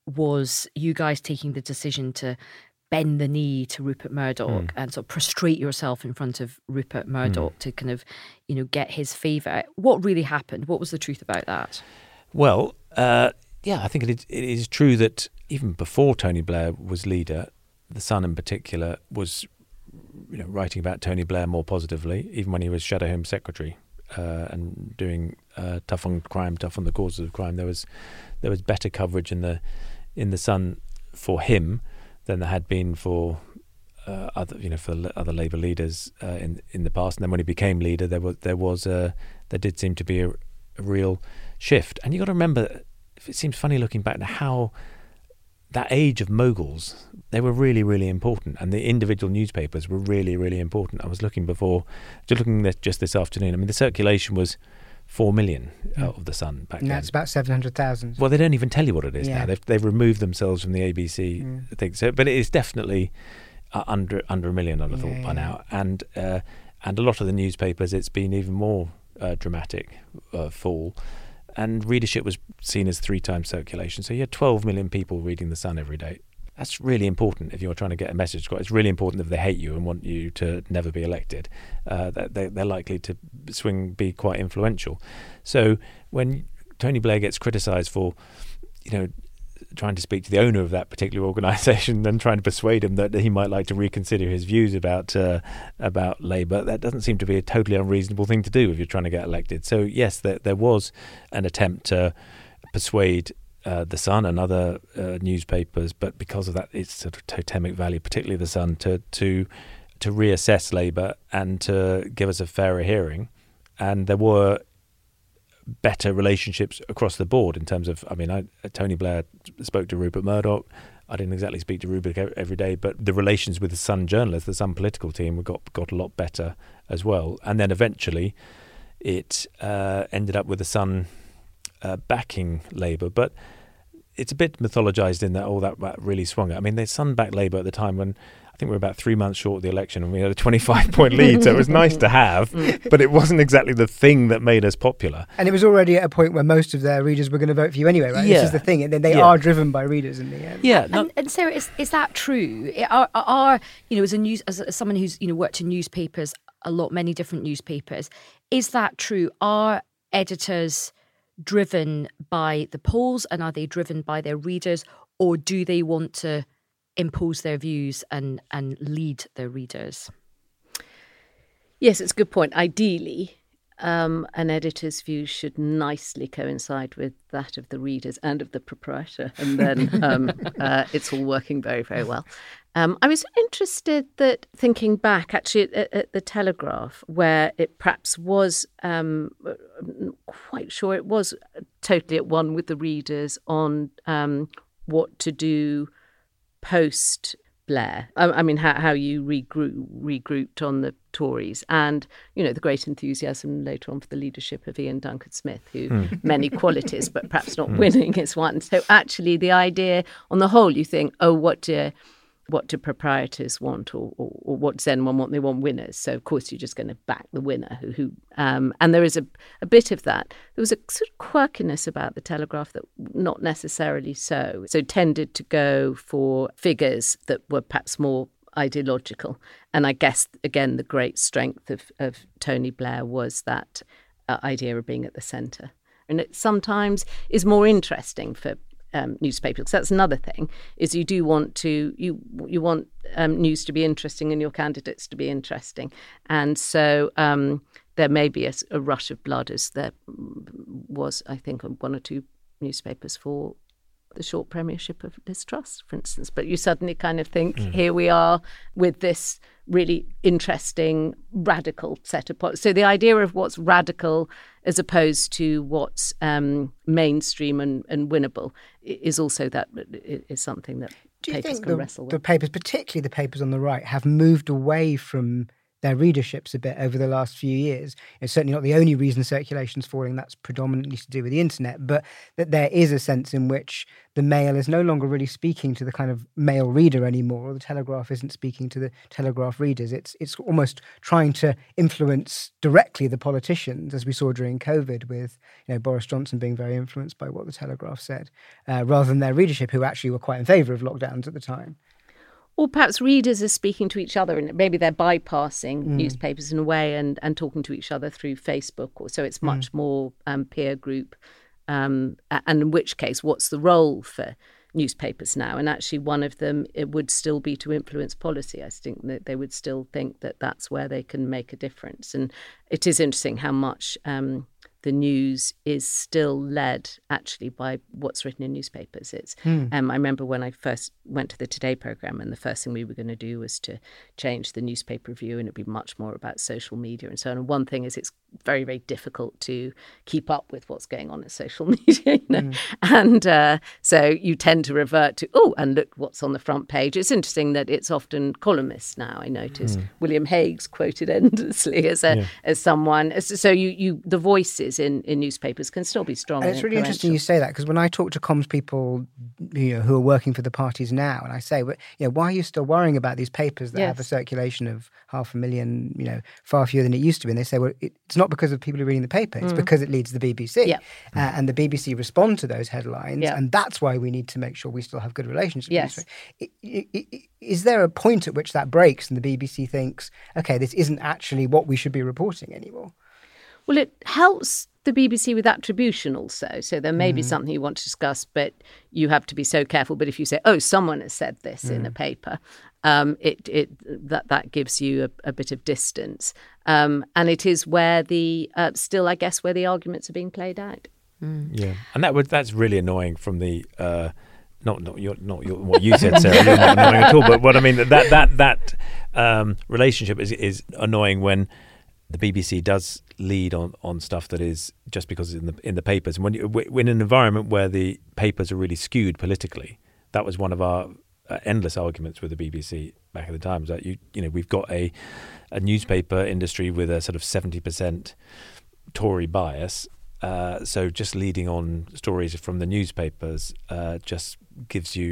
was you guys taking the decision to bend the knee to Rupert Murdoch mm. and sort of prostrate yourself in front of Rupert Murdoch mm. to kind of, you know, get his favour. What really happened? What was the truth about that? Well, uh, yeah, I think it is, it is true that even before Tony Blair was leader, The Sun in particular was, you know, writing about Tony Blair more positively, even when he was Shadow Home Secretary uh, and doing uh, tough on crime, tough on the causes of crime. There was there was better coverage in the in the Sun for him than there had been for uh, other, you know, for other Labour leaders uh, in in the past. And then when he became leader, there was there was a there did seem to be a, a real shift. And you got to remember, it seems funny looking back to how that age of moguls, they were really really important, and the individual newspapers were really really important. I was looking before, just looking this, just this afternoon. I mean, the circulation was four million uh, of the Sun back and then. That's about seven hundred thousand. Well, they don't even tell you what it is yeah. now. They've they've removed themselves from the A B C mm. thing. So, but it is definitely uh, under under a million, I'd have yeah, thought by yeah. now. And uh, and a lot of the newspapers, it's been even more uh, dramatic uh, fall. And readership was seen as three times circulation. So you had twelve million people reading The Sun every day. That's really important if you're trying to get a message across. It's really important if they hate you and want you to never be elected. Uh, they, they're likely to swing, be quite influential. So when Tony Blair gets criticised for, you know, trying to speak to the owner of that particular organisation and trying to persuade him that he might like to reconsider his views about uh, about Labour, that doesn't seem to be a totally unreasonable thing to do if you're trying to get elected. So yes, there, there was an attempt to persuade Uh, the Sun and other uh, newspapers, but because of that, its sort of totemic value, particularly the Sun, to to to reassess Labour and to give us a fairer hearing. And there were better relationships across the board in terms of, I mean, I, Tony Blair spoke to Rupert Murdoch. I didn't exactly speak to Rupert every day, but the relations with the Sun journalists, the Sun political team, got got a lot better as well. And then eventually, it uh, ended up with the Sun uh, backing Labour, but it's a bit mythologized in that all that, that really swung it. I mean, the Sun backed Labour at the time when I think we were about three months short of the election and we had a twenty-five point lead, so it was nice to have, but it wasn't exactly the thing that made us popular. And it was already at a point where most of their readers were going to vote for you anyway, right? Yeah. This is the thing, and they yeah. are driven by readers in the end. Yeah. And, and Sarah, is, is that true? Are, are you know, as a news, as, as someone who's you know worked in newspapers a lot, many different newspapers, is that true? Are editors driven by the polls, and are they driven by their readers, or do they want to impose their views and, and lead their readers? Yes, it's a good point. Ideally, um, an editor's views should nicely coincide with that of the readers and of the proprietor, and then um, uh, it's all working very, very well. Um, I was interested that thinking back, actually, at, at the Telegraph, where it perhaps was, um, I'm not quite sure it was totally at one with the readers on um, what to do post Blair. I, I mean, how, how you regroup, regrouped on the Tories, and you know the great enthusiasm later on for the leadership of Ian Duncan Smith, who mm. many qualities, but perhaps not mm. winning is one. So actually, the idea, on the whole, you think, oh, what do what do proprietors want, or, or, or what does anyone want? They want winners. So of course, you're just going to back the winner. Who, who um, and there is a a bit of that. There was a sort of quirkiness about the Telegraph that not necessarily so. So tended to go for figures that were perhaps more ideological. And I guess, again, the great strength of, of Tony Blair was that uh, idea of being at the centre. And it sometimes is more interesting for um, newspapers. That's another thing, is you do want to, you you want um, news to be interesting and your candidates to be interesting. And so um, there may be a, a rush of blood, as there was, I think, on one or two newspapers for the short premiership of Liz Truss, for instance. But you suddenly kind of think, mm. here we are with this really interesting, radical set of policies. So the idea of what's radical as opposed to what's um, mainstream and, and winnable is also that is something that Do you papers think can the, wrestle with. The papers, particularly the papers on the right, have moved away from their readerships a bit over the last few years? It's certainly not the only reason circulation's falling. That's predominantly to do with the internet, but that there is a sense in which the Mail is no longer really speaking to the kind of Mail reader anymore, or the Telegraph isn't speaking to the Telegraph readers. It's it's almost trying to influence directly the politicians, as we saw during COVID with you know Boris Johnson being very influenced by what the Telegraph said, uh, rather than their readership, who actually were quite in favour of lockdowns at the time. Or perhaps readers are speaking to each other, and maybe they're bypassing Mm. newspapers in a way and, and talking to each other through Facebook. Or so it's much mm. more um, peer group. Um, and in which case, what's the role for newspapers now? And actually, one of them, it would still be to influence policy. I think that they would still think that that's where they can make a difference. And it is interesting how much um, the news is still led actually by what's written in newspapers. It's mm. um, I remember when I first went to the Today programme, and the first thing we were going to do was to change the newspaper review, and it'd be much more about social media and so on. And one thing is, it's very, very difficult to keep up with what's going on in social media, you know? mm. and uh, so you tend to revert to, oh, and look what's on the front page. It's interesting that it's often columnists now. I notice mm. William Hague's quoted endlessly as a yeah. as someone. As, so you you the voices in, in newspapers can still be strong. And it's really interesting you say that, because when I talk to comms people you know, who are working for the parties now, and I say, well, you know, why are you still worrying about these papers that yes. have a circulation of half a million, you know, far fewer than it used to be? And they say, well, it's not because of people who are reading the paper, it's mm. because it leads the B B C. Yeah. Uh, and the B B C respond to those headlines, yeah. and that's why we need to make sure we still have good relationships. Yes. It, it, it, is there a point at which that breaks and the B B C thinks, okay, this isn't actually what we should be reporting anymore? Well, it helps the B B C with attribution also. So there may mm. be something you want to discuss, but you have to be so careful. But if you say, oh, someone has said this mm. in a paper, um, it it that, that gives you a, a bit of distance. Um, and it is where the, uh, still, I guess, where the arguments are being played out. Mm. Yeah. And that would that's really annoying from the... Uh, Not, not your, not your, what you said, Sarah. You're not annoying at all. But what I mean, that that that um, relationship is is annoying when the B B C does lead on, on stuff that is just because it's in the in the papers. And when you, in an environment where the papers are really skewed politically, that was one of our uh, endless arguments with the B B C back at the time. That you you know we've got a a newspaper industry with a sort of seventy percent Tory bias. Uh, so just leading on stories from the newspapers uh, just gives you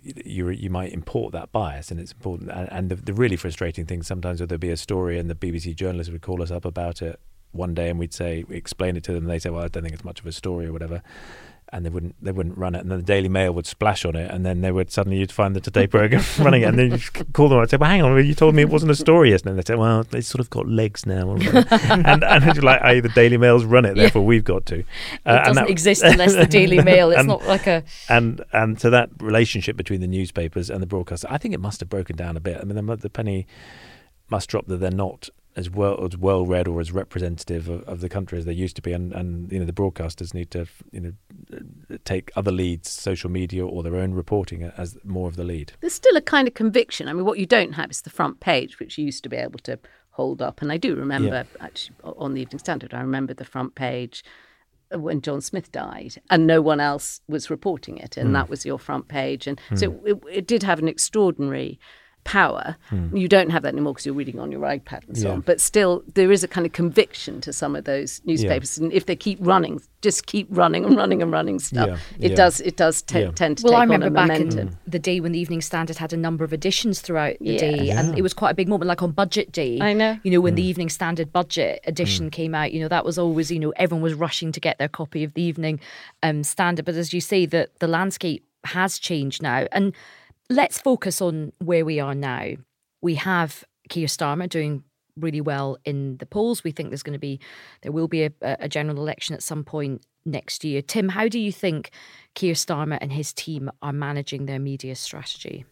you you might import that bias, and it's important. And, and the, the really frustrating thing sometimes would there be a story, and the B B C journalist would call us up about it one day, and we'd say, we explain it to them, and they say, well, I don't think it's much of a story or whatever. And they wouldn't they wouldn't run it, and then the Daily Mail would splash on it, and then they would suddenly you'd find the Today programme running it, and then you'd call them and say, well, hang on, you told me it wasn't a story yesterday. And they'd say, well, it's sort of got legs now. Or and and it's like, hey, the Daily Mail's run it, therefore yeah. we've got to. Uh, it doesn't that, exist unless the Daily Mail. It's and, not like a and and so that relationship between the newspapers and the broadcaster, I think it must have broken down a bit. I mean, the, the penny must drop that they're not as well as well read or as representative of, of the country as they used to be, and, and you know the broadcasters need to you know take other leads, social media or their own reporting as more of the lead. There's still a kind of conviction. I mean, what you don't have is the front page, which you used to be able to hold up. And I do remember yeah. actually on the Evening Standard, I remember the front page when John Smith died, and no one else was reporting it, and mm. that was your front page, and mm. so it, it did have an extraordinary power. Hmm. You don't have that anymore because you're reading on your iPad and so yeah. on. But still, there is a kind of conviction to some of those newspapers, yeah. and if they keep running, just keep running and running and running stuff, yeah. it yeah. does it does t- yeah. tend to well, take I remember on a back momentum. in the day when the Evening Standard had a number of editions throughout the yeah. day, yeah. and it was quite a big moment, like on Budget Day. I know. You know, when mm. the Evening Standard Budget edition mm. came out, you know, that was always, you know, everyone was rushing to get their copy of the Evening um, Standard. But as you say, the, the landscape has changed now. And let's focus on where we are now. We have Keir Starmer doing really well in the polls. We think there's going to be, there will be a, a general election at some point next year. Tim, how do you think Keir Starmer and his team are managing their media strategy?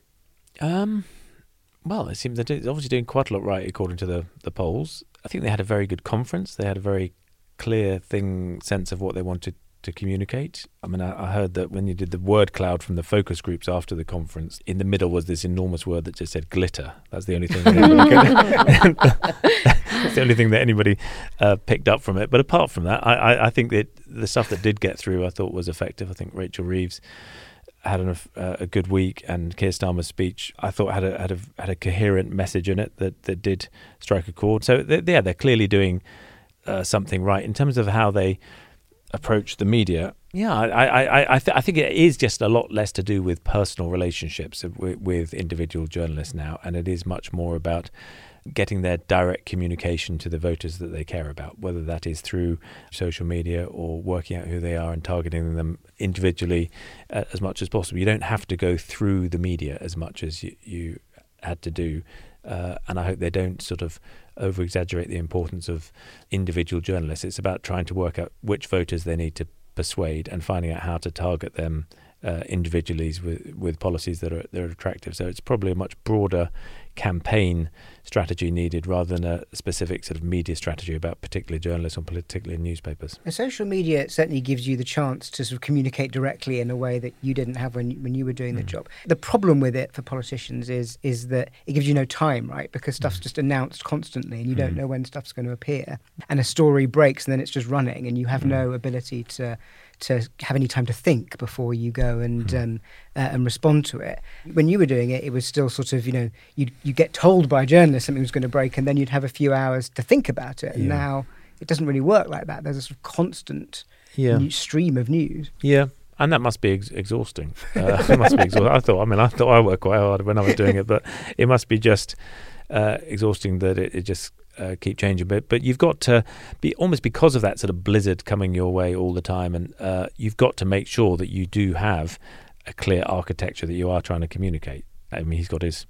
Um, well, it seems they're do- obviously doing quite a lot right according to the, the polls. I think they had a very good conference. They had a very clear thing, sense of what they wanted to communicate. I mean, I, I heard that when you did the word cloud from the focus groups after the conference, in the middle was this enormous word that just said glitter. That's the only thing that anybody, that's the only thing that anybody uh, picked up from it. But apart from that, I, I, I think that the stuff that did get through, I thought was effective. I think Rachel Reeves had an, uh, a good week, and Keir Starmer's speech, I thought, had a had a had a coherent message in it that, that did strike a chord. So they, yeah, they're clearly doing uh, something right in terms of how they approach the media. Yeah, I I I, th- I think it is just a lot less to do with personal relationships with, with individual journalists now, and it is much more about getting their direct communication to the voters that they care about, whether that is through social media or working out who they are and targeting them individually uh, as much as possible. You don't have to go through the media as much as you, you had to do. Uh, and I hope they don't sort of over-exaggerate the importance of individual journalists. It's about trying to work out which voters they need to persuade and finding out how to target them uh, individually with with policies that are that are attractive. So it's probably a much broader campaign strategy needed rather than a specific sort of media strategy about particular journalists or particular newspapers. And social media certainly gives you the chance to sort of communicate directly in a way that you didn't have when when you were doing mm. the job. The problem with it for politicians is is that it gives you no time, right? Because stuff's mm. just announced constantly and you don't mm. know when stuff's going to appear. And a story breaks and then it's just running and you have mm. no ability to to have any time to think before you go and mm. um, uh, and respond to it. When you were doing it, it was still sort of, you know, you'd, you get told by a journalist something was going to break and then you'd have a few hours to think about it. And yeah. now it doesn't really work like that. There's a sort of constant yeah. new stream of news. Yeah. And that must be ex- exhausting. Uh, it must be exhausting. I thought, I mean, I thought I worked quite hard when I was doing it, but it must be just uh, exhausting that it, it just Uh, keep changing, but but you've got to be almost because of that sort of blizzard coming your way all the time, and uh, you've got to make sure that you do have a clear architecture that you are trying to communicate. I mean, he's got his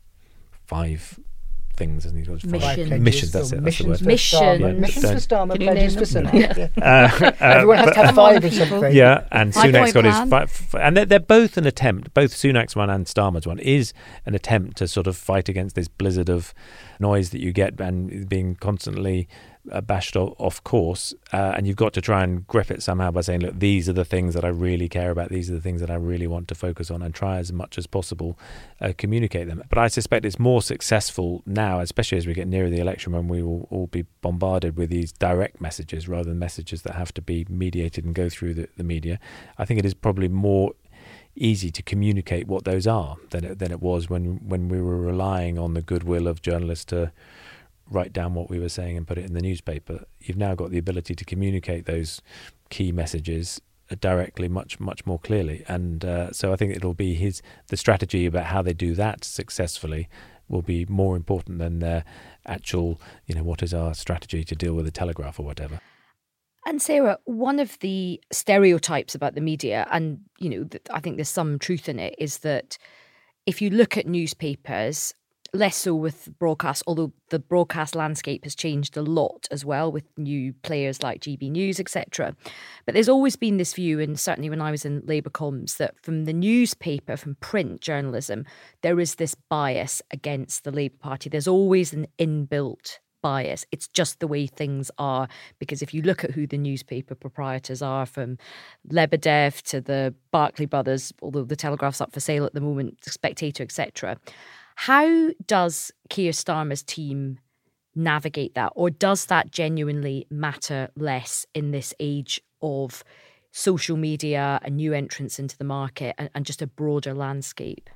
five things, and he's got his five Mission. missions. That's it. That's the word. Mission. Yeah, missions for Starmer, Can you pledges name for them? Sunak. Yeah. Uh, uh, Everyone has but- to have five of something. Yeah, and Five Sunak's point got his plan. five, f- and they're, they're both an attempt. Both Sunak's one and Starmer's one is an attempt to sort of fight against this blizzard of noise that you get and being constantly uh, bashed off, off course. Uh, and you've got to try and grip it somehow by saying, look, these are the things that I really care about. These are the things that I really want to focus on, and try as much as possible uh, communicate them. But I suspect it's more successful now, especially as we get nearer the election, when we will all be bombarded with these direct messages rather than messages that have to be mediated and go through the, the media. I think it is probably more easy to communicate what those are than it, than it was when, when we were relying on the goodwill of journalists to write down what we were saying and put it in the newspaper. You've now got the ability to communicate those key messages directly much, much more clearly. And uh, so I think it'll be his the strategy about how they do that successfully will be more important than their actual, you know, what is our strategy to deal with the Telegraph or whatever. And Sarah, one of the stereotypes about the media, and, you know, th- I think there's some truth in it, is that if you look at newspapers, less so with broadcast, although the broadcast landscape has changed a lot as well with new players like G B News, et cetera. But there's always been this view, and certainly when I was in Labour comms, that from the newspaper, from print journalism, there is this bias against the Labour Party. There's always an inbuilt bias. It's just the way things are. Because if you look at who the newspaper proprietors are, from Lebedev to the Barclay brothers, although the Telegraph's up for sale at the moment, the Spectator, et cetera, how does Keir Starmer's team navigate that? Or does that genuinely matter less in this age of social media and new entrants into the market and, and just a broader landscape?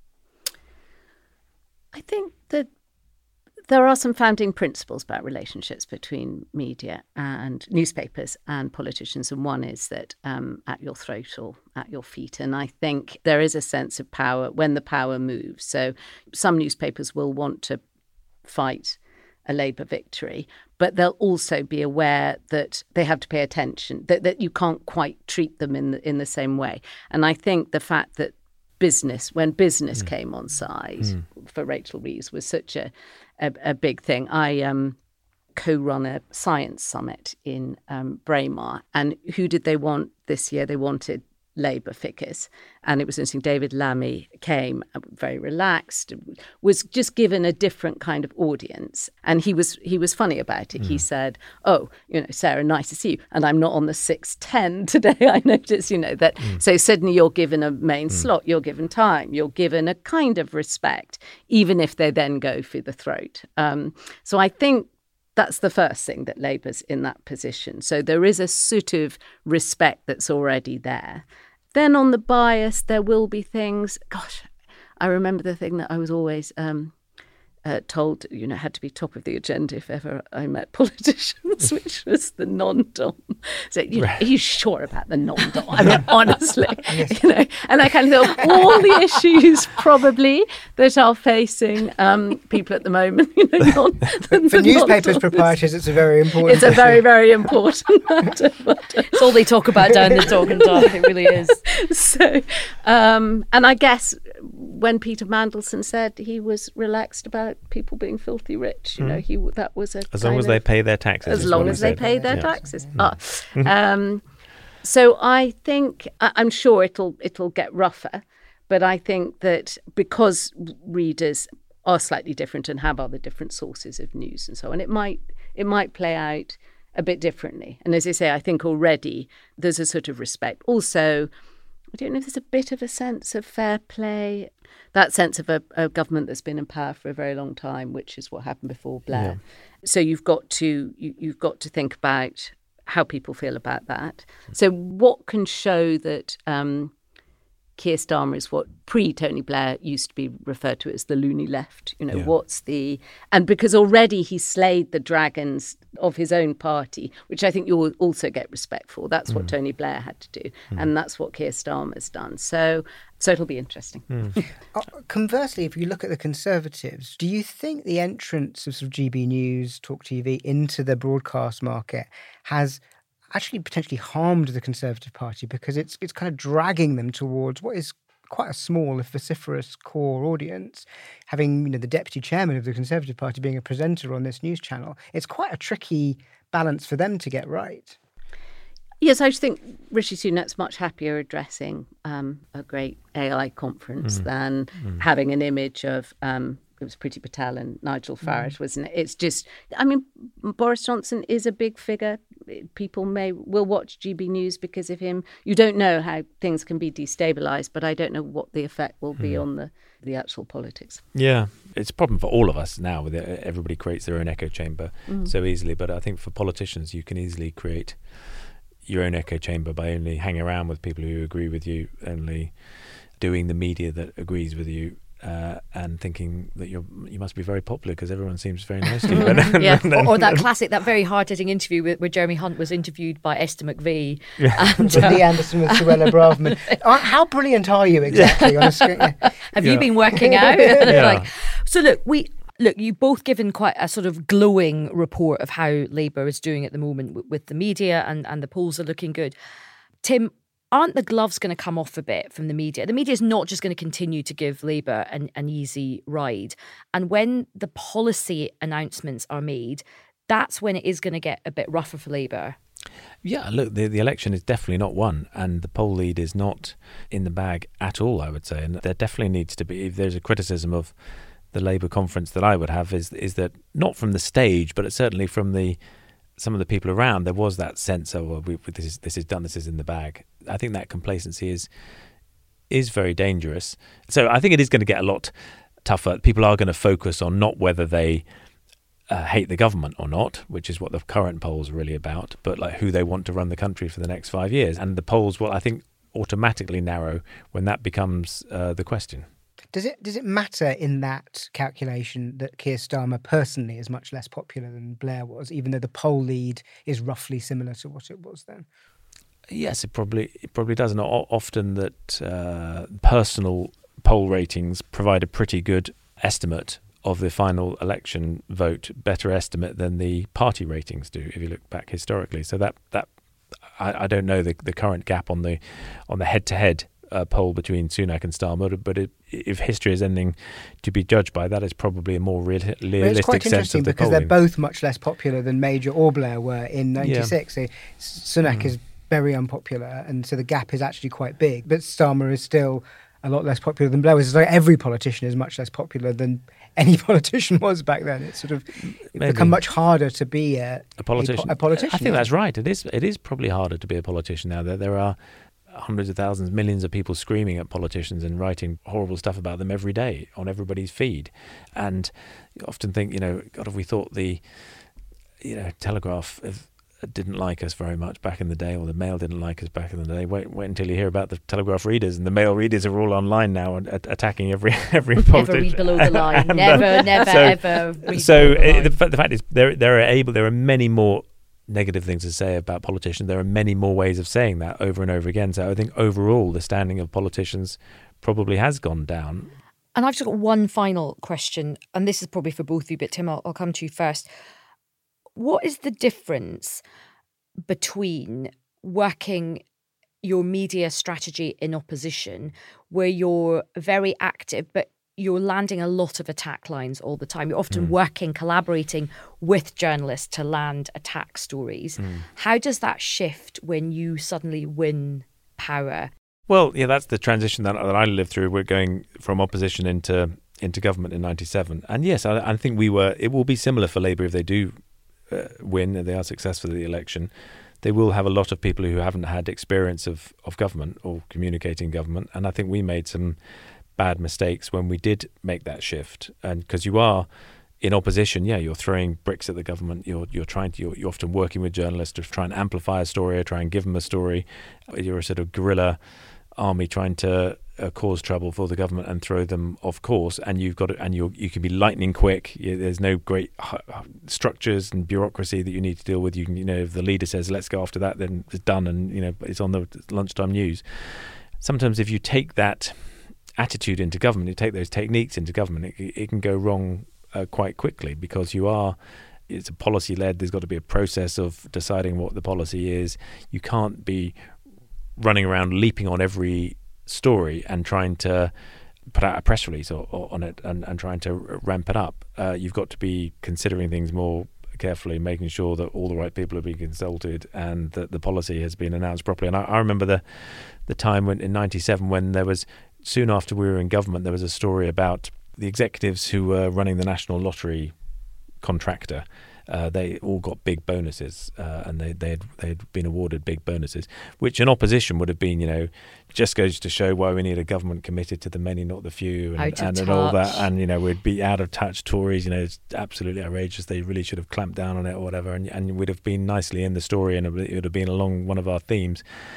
I think that there are some founding principles about relationships between media and newspapers and politicians. And one is that um, at your throat or at your feet. And I think there is a sense of power when the power moves. So some newspapers will want to fight a Labour victory, but they'll also be aware that they have to pay attention, that, that you can't quite treat them in the, in the same way. And I think the fact that business, when business mm. came on side mm. for Rachel Reeves was such a, a, a big thing. I um, co-run a science summit in um, Braemar, and who did they want this year? They wanted Labour figures. And it was interesting, David Lammy came very relaxed, was just given a different kind of audience. And he was he was funny about it. Mm. He said, oh, you know, Sarah, nice to see you. And I'm not on the six ten today. I noticed, you know, that. Mm. So suddenly you're given a main mm. slot, you're given time, you're given a kind of respect, even if they then go for the throat. Um, so I think that's the first thing, that Labour's in that position. So there is a sort of respect that's already there. Then on the bias, there will be things, gosh, I remember the thing that I was always um, uh, told, you know, had to be top of the agenda if ever I met politicians, which was the non-dom. So, you know, right. Are you sure about the non-dom? I mean, honestly, yes. You know, and I kind of thought all the issues probably that are facing um, people at the moment, you know, non, the, for newspapers proprietors, it's a very important It's a very, very important matter. But, uh, it's all they talk about down the talking dock, it really is. So, um, and I guess when Peter Mandelson said he was relaxed about people being filthy rich, you mm. know, he that was a as long as of, they pay their taxes. As long as they said. pay their yeah. taxes. Mm. Ah. um, so I think I, I'm sure it'll it'll get rougher, but I think that because readers are slightly different and have other different sources of news and so on, it might it might play out a bit differently. And as I say, I think already there's a sort of respect. Also, I don't know if there's a bit of a sense of fair play, that sense of a, a government that's been in power for a very long time, which is what happened before Blair. Yeah. So you've got to you, you've got to think about how people feel about that. So what can show that um, Keir Starmer is what pre-Tony Blair used to be referred to as the loony left. You know, yeah. what's the... And because already he slayed the dragons of his own party, which I think you'll also get respect for. That's mm. what Tony Blair had to do. Mm. And that's what Keir Starmer's done. So so it'll be interesting. Mm. uh, conversely, if you look at the Conservatives, do you think the entrance of, sort of G B News, Talk T V into the broadcast market has actually potentially harmed the Conservative Party because it's it's kind of dragging them towards what is quite a small, if vociferous core audience? Having, you know, the deputy chairman of the Conservative Party being a presenter on this news channel, it's quite a tricky balance for them to get right. Yes, I just think Rishi Sunak's much happier addressing um, a great A I conference mm. than mm. having an image of... Um, it was Priti Patel and Nigel Farage, mm. wasn't it? It's just, I mean, Boris Johnson is a big figure. People may will watch G B News because of him. You don't know how things can be destabilised, but I don't know what the effect will be mm. on the, the actual politics. Yeah, it's a problem for all of us now. With it. Everybody creates their own echo chamber mm. so easily. But I think for politicians, you can easily create your own echo chamber by only hanging around with people who agree with you, only doing the media that agrees with you. uh, and thinking that you're you must be very popular because everyone seems very nice to you. But, yeah, or, or that classic, that very hard-hitting interview where, where Jeremy Hunt was interviewed by Esther McVie. Yeah. And, with uh, Lee Anderson with Suella Braverman. Uh, How brilliant are you exactly on a screen? Have Yeah. you been working out? Yeah. Like, so look, we look. You've both given quite a sort of glowing report of how Labour is doing at the moment with, with the media, and and the polls are looking good. Tim, aren't the gloves going to come off a bit from the media? The media is not just going to continue to give Labour an, an easy ride. And when the policy announcements are made, that's when it is going to get a bit rougher for Labour. Yeah, look, the, the election is definitely not won, and the poll lead is not in the bag at all, I would say. And there definitely needs to be, if there's a criticism of the Labour conference that I would have, is is that not from the stage, but certainly from the some of the people around, there was that sense of, well, we, this is this is done, this is in the bag. I think that complacency is is very dangerous. So I think it is going to get a lot tougher. People are going to focus on not whether they uh, hate the government or not, which is what the current polls are really about, but like who they want to run the country for the next five years. And the polls will, I think, automatically narrow when that becomes uh, the question. Does it does it matter in that calculation that Keir Starmer personally is much less popular than Blair was, even though the poll lead is roughly similar to what it was then? Yes, it probably it probably does. Not often that uh, personal poll ratings provide a pretty good estimate of the final election vote, better estimate than the party ratings do if you look back historically. So that that I, I don't know the the current gap on the on the head to head. Uh, poll between Sunak and Starmer, but it, if history is anything to be judged by, that is probably a more real, realistic sense of the polling. It's quite interesting because they're both much less popular than Major or Blair were in ninety-six. Yeah. So Sunak mm. is very unpopular, and so the gap is actually quite big. But Starmer is still a lot less popular than Blair was. It's like every politician is much less popular than any politician was back then. It's sort of it's become much harder to be a, a politician. A, a politician. I think that's right. It is. It is probably harder to be a politician now. There, there are hundreds of thousands, millions of people screaming at politicians and writing horrible stuff about them every day on everybody's feed. And you often think, you know, God, if we thought the, you know, Telegraph if, didn't like us very much back in the day, or the Mail didn't like us back in the day, wait wait until you hear about the Telegraph readers, and the Mail readers are all online now and uh, attacking every every politician. Never read below the line. and, never, uh, never, so, ever read so below the line. So the, the fact is, there there are able there are many more negative things to say about politicians. There are many more ways of saying that over and over again. So I think overall the standing of politicians probably has gone down. And I've just got one final question, and this is probably for both of you, but Tim, I'll, I'll come to you first. What is the difference between working your media strategy in opposition, where you're very active, but you're landing a lot of attack lines all the time? You're often mm. working, collaborating with journalists to land attack stories. Mm. How does that shift when you suddenly win power? Well, yeah, that's the transition that, that I lived through. We're going from opposition into into government in ninety-seven. And yes, I, I think we were. It will be similar for Labour if they do uh, win and they are successful at the election. They will have a lot of people who haven't had experience of, of government or communicating government. And I think we made some bad mistakes when we did make that shift, and because you are in opposition, yeah, you're throwing bricks at the government. You're you're trying to you're, you're often working with journalists to try and amplify a story or try and give them a story. You're a sort of guerrilla army trying to uh, cause trouble for the government and throw them off course. And you've got to, and you you can be lightning quick. You, there's no great uh, structures and bureaucracy that you need to deal with. You can you know if the leader says let's go after that, then it's done, and you know it's on the lunchtime news. Sometimes if you take that attitude into government, you take those techniques into government, it, it can go wrong uh, quite quickly, because you are, it's a policy led, there's got to be a process of deciding what the policy is. You can't be running around leaping on every story and trying to put out a press release or, or on it and, and trying to ramp it up. Uh, you've got to be considering things more carefully, making sure that all the right people are being consulted and that the policy has been announced properly. And I, I remember the the time when in ninety-seven when there was, soon after we were in government, there was a story about the executives who were running the National Lottery contractor. Uh, they all got big bonuses, uh, and they they had they had been awarded big bonuses, which in opposition would have been, you know, just goes to show why we need a government committed to the many, not the few, and, and, and all that. And you know, we'd be out of touch Tories. You know, it's absolutely outrageous. They really should have clamped down on it or whatever, and and we'd have been nicely in the story, and it would have been along one of our themes.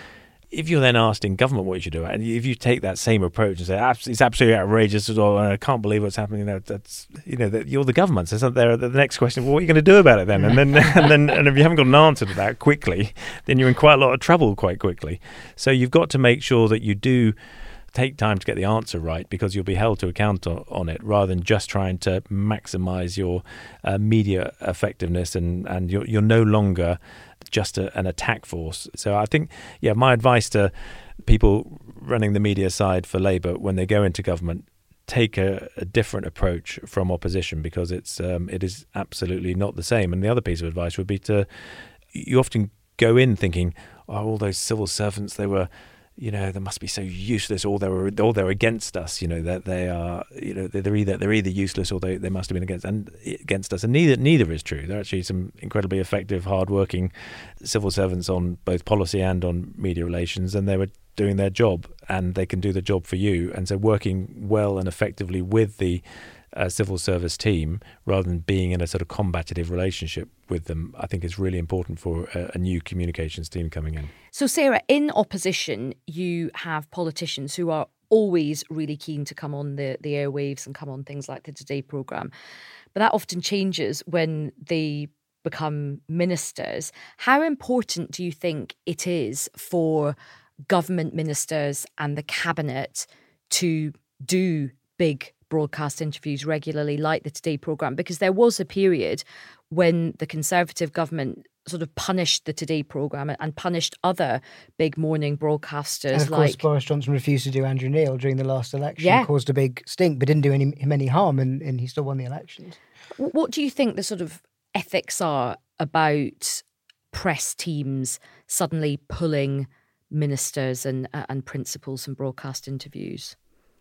if you're then asked in government what you should do, and if you take that same approach and say it's absolutely outrageous, or I can't believe what's happening, there, that's you know that you're the government. So there, the next question, well, what are you going to do about it then? And then, and then, and if you haven't got an answer to that quickly, then you're in quite a lot of trouble quite quickly. So you've got to make sure that you do take time to get the answer right, because you'll be held to account on it, rather than just trying to maximise your uh, media effectiveness, and and you're you're no longer just a, an attack force. So I think, yeah, my advice to people running the media side for Labour when they go into government, take a, a different approach from opposition, because it's um, it is absolutely not the same. And the other piece of advice would be to, you often go in thinking, oh, all those civil servants, they were, you know, they must be so useless, or they were, or they're against us. You know, that they, they are, you know, they're either they're either useless, or they, they must have been against and against us. And neither neither is true. There are actually some incredibly effective, hard-working civil servants on both policy and on media relations, and they were doing their job, and they can do the job for you. And so, working well and effectively with the uh, civil service team, rather than being in a sort of combative relationship with them, I think is really important for a, a new communications team coming in. So, Sarah, in opposition, you have politicians who are always really keen to come on the, the airwaves and come on things like the Today programme. But that often changes when they become ministers. How important do you think it is for government ministers and the cabinet to do big broadcast interviews regularly, like the Today programme? Because there was a period when the Conservative government sort of punished the Today programme and punished other big morning broadcasters. And of like, course, Boris Johnson refused to do Andrew Neil during the last election, yeah. caused a big stink, but didn't do any, him any harm, and, and he still won the elections. What do you think the sort of ethics are about press teams suddenly pulling ministers and uh, and principals and broadcast interviews?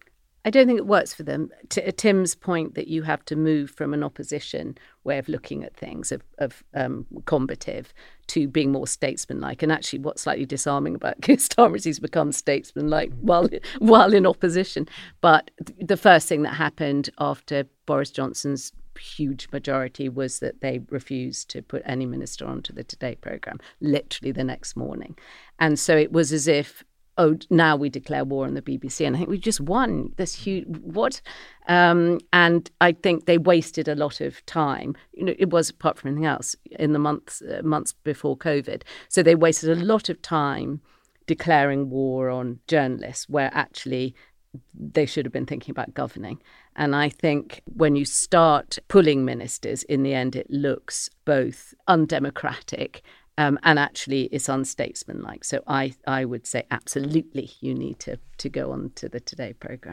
I don't think it works for them. To Tim's point that you have to move from an opposition way of looking at things, of, of um, combative, to being more statesmanlike. And actually, what's slightly disarming about Keir Starmer is he's become statesmanlike while while in opposition. But the first thing that happened after Boris Johnson's huge majority was that they refused to put any minister onto the Today programme, literally the next morning. And so it was as if, oh, now we declare war on the B B C. And I think we've just won this huge, what? Um, and I think they wasted a lot of time. You know, it was, apart from anything else, in the months uh, months before COVID. So they wasted a lot of time declaring war on journalists, where actually they should have been thinking about governing. And I think when you start pulling ministers, in the end, it looks both undemocratic Um, and actually, it's unstatesmanlike. So I, I would say absolutely you need to, to go on to the Today programme.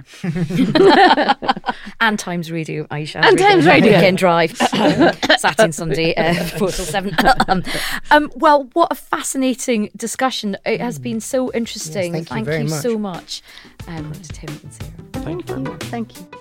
And Times Radio, Aisha. And Times Radio. Weekend Drive. Saturday and Sunday, uh, four till seven. um, um, well, what a fascinating discussion. It has been so interesting. Yes, thank you thank very you much. so much um, to Tim and Sarah. Thank you very much. Thank you.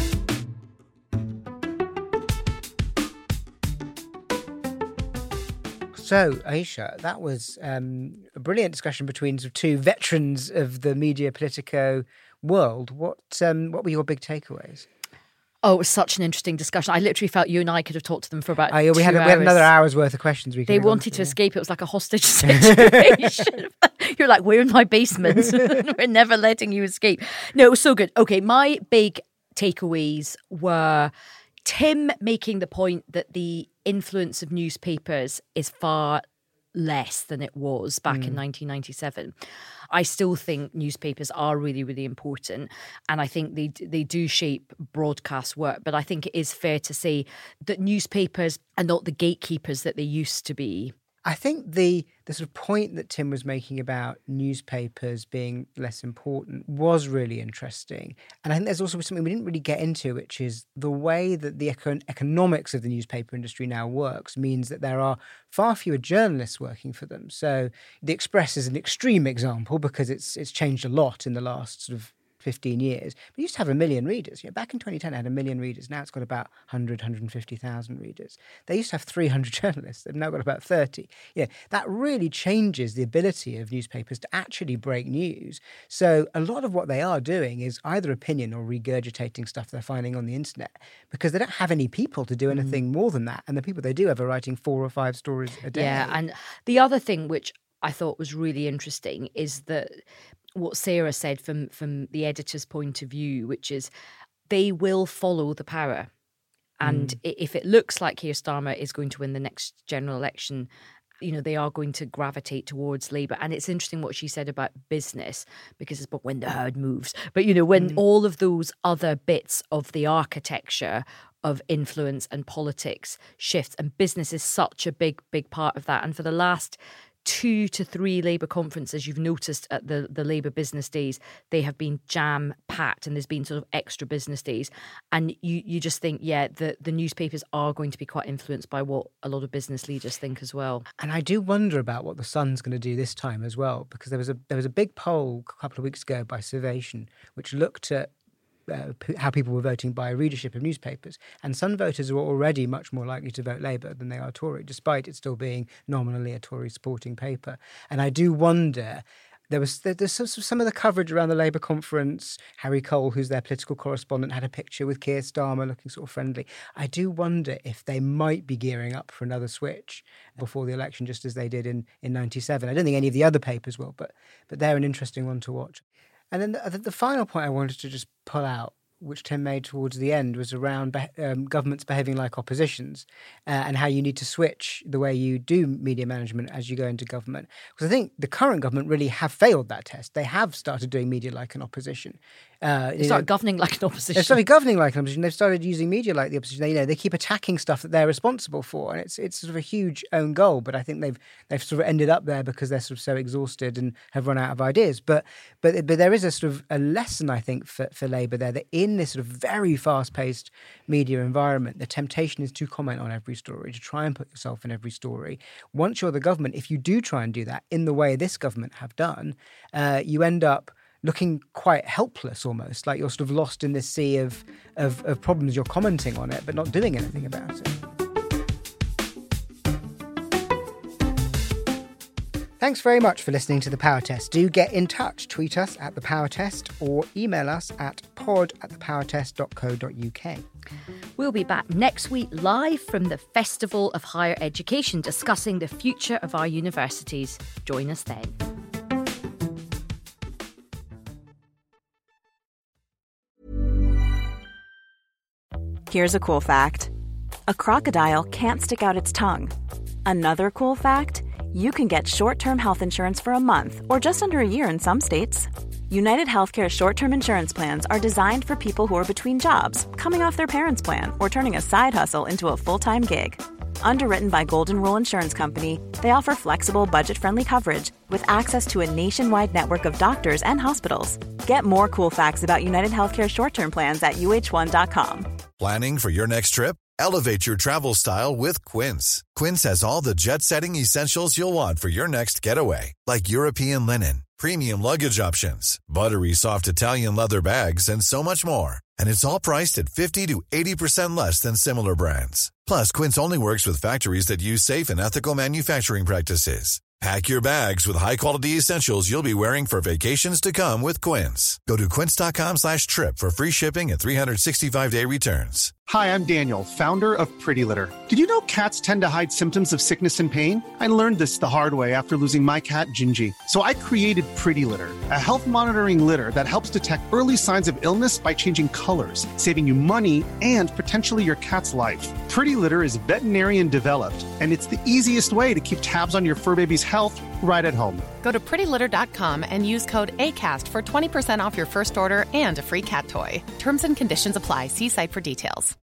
So, Aisha, that was um, a brilliant discussion between sort of two veterans of the media politico world. What um, what were your big takeaways? Oh, it was such an interesting discussion. I literally felt you and I could have talked to them for about Oh, yeah, we two had a, hours. we had another hour's worth of questions. We could They have gone wanted to through. escape. It was like a hostage situation. You're like, we're in my basement. We're never letting you escape. No, it was so good. Okay, my big takeaways were Tim making the point that the influence of newspapers is far less than it was back mm. in nineteen ninety-seven. I still think newspapers are really, really important, and I think they they do shape broadcast work. But I think it is fair to say that newspapers are not the gatekeepers that they used to be. I think the the sort of point that Tim was making about newspapers being less important was really interesting. And I think there's also something we didn't really get into, which is the way that the econ- economics of the newspaper industry now works means that there are far fewer journalists working for them. So the Express is an extreme example because it's it's changed a lot in the last sort of fifteen years. But it used to have a million readers. You know, back in twenty ten, it had a million readers. Now it's got about one hundred, one hundred fifty thousand readers. They used to have three hundred journalists. They've now got about thirty. Yeah, that really changes the ability of newspapers to actually break news. So a lot of what they are doing is either opinion or regurgitating stuff they're finding on the internet because they don't have any people to do anything mm. more than that. And the people they do have are writing four or five stories a day. Yeah, and the other thing which I thought was really interesting is that what Sarah said from, from the editor's point of view, which is they will follow the power. And mm. if it looks like Keir Starmer is going to win the next general election, you know, they are going to gravitate towards Labour. And it's interesting what she said about business, because it's about when the herd moves. But, you know, when mm. all of those other bits of the architecture of influence and politics shifts, and business is such a big, big part of that. And for the last two to three Labour conferences you've noticed at the, the Labour business days, they have been jam-packed, and there's been sort of extra business days. And you, you just think, yeah, the, the newspapers are going to be quite influenced by what a lot of business leaders think as well. And I do wonder about what the Sun's going to do this time as well, because there was a there was a big poll a couple of weeks ago by Survation, which looked at Uh, how people were voting by readership of newspapers. And Sun voters are already much more likely to vote Labour than they are Tory, despite it still being nominally a Tory supporting paper. And I do wonder, there was there, there's some of the coverage around the Labour conference. Harry Cole, who's their political correspondent, had a picture with Keir Starmer looking sort of friendly. I do wonder if they might be gearing up for another switch before the election, just as they did in, in ninety-seven. I don't think any of the other papers will, but but they're an interesting one to watch. And then the, the final point I wanted to just pull out, which Tim made towards the end, was around um, governments behaving like oppositions uh, and how you need to switch the way you do media management as you go into government. Because I think the current government really have failed that test. They have started doing media like an opposition. Uh, they started governing like an opposition. They've started governing like an opposition. They've started using media like the opposition. They, you know, they keep attacking stuff that they're responsible for, and it's it's sort of a huge own goal. But I think they've they've sort of ended up there because they're sort of so exhausted and have run out of ideas. But but but there is a sort of a lesson, I think, for, for Labour there, that in this sort of very fast-paced media environment, the temptation is to comment on every story, to try and put yourself in every story. Once you're the government, if you do try and do that in the way this government have done, uh, you end up looking quite helpless almost, like you're sort of lost in this sea of, of, of problems. You're commenting on it, but not doing anything about it. Thanks very much for listening to The Power Test. Do get in touch. Tweet us at The Power Test or email us at pod at thepowertest.co.uk. We'll be back next week live from the Festival of Higher Education, discussing the future of our universities. Join us then. Here's a cool fact. A crocodile can't stick out its tongue. Another cool fact, you can get short-term health insurance for a month or just under a year in some states. United Healthcare short-term insurance plans are designed for people who are between jobs, coming off their parents' plan, or turning a side hustle into a full-time gig. Underwritten by Golden Rule Insurance Company, they offer flexible, budget-friendly coverage with access to a nationwide network of doctors and hospitals. Get more cool facts about United Healthcare short-term plans at U H one dot com. Planning for your next trip? Elevate your travel style with Quince. Quince has all the jet-setting essentials you'll want for your next getaway, like European linen, premium luggage options, buttery soft Italian leather bags, and so much more. And it's all priced at fifty to eighty percent less than similar brands. Plus, Quince only works with factories that use safe and ethical manufacturing practices. Pack your bags with high-quality essentials you'll be wearing for vacations to come with Quince. Go to quince.com slash trip for free shipping and three sixty-five day returns. Hi, I'm Daniel, founder of Pretty Litter. Did you know cats tend to hide symptoms of sickness and pain? I learned this the hard way after losing my cat, Gingy. So I created Pretty Litter, a health monitoring litter that helps detect early signs of illness by changing colors, saving you money and potentially your cat's life. Pretty Litter is veterinarian developed, and it's the easiest way to keep tabs on your fur baby's health right at home. Go to pretty litter dot com and use code ACAST for twenty percent off your first order and a free cat toy. Terms and conditions apply. See site for details.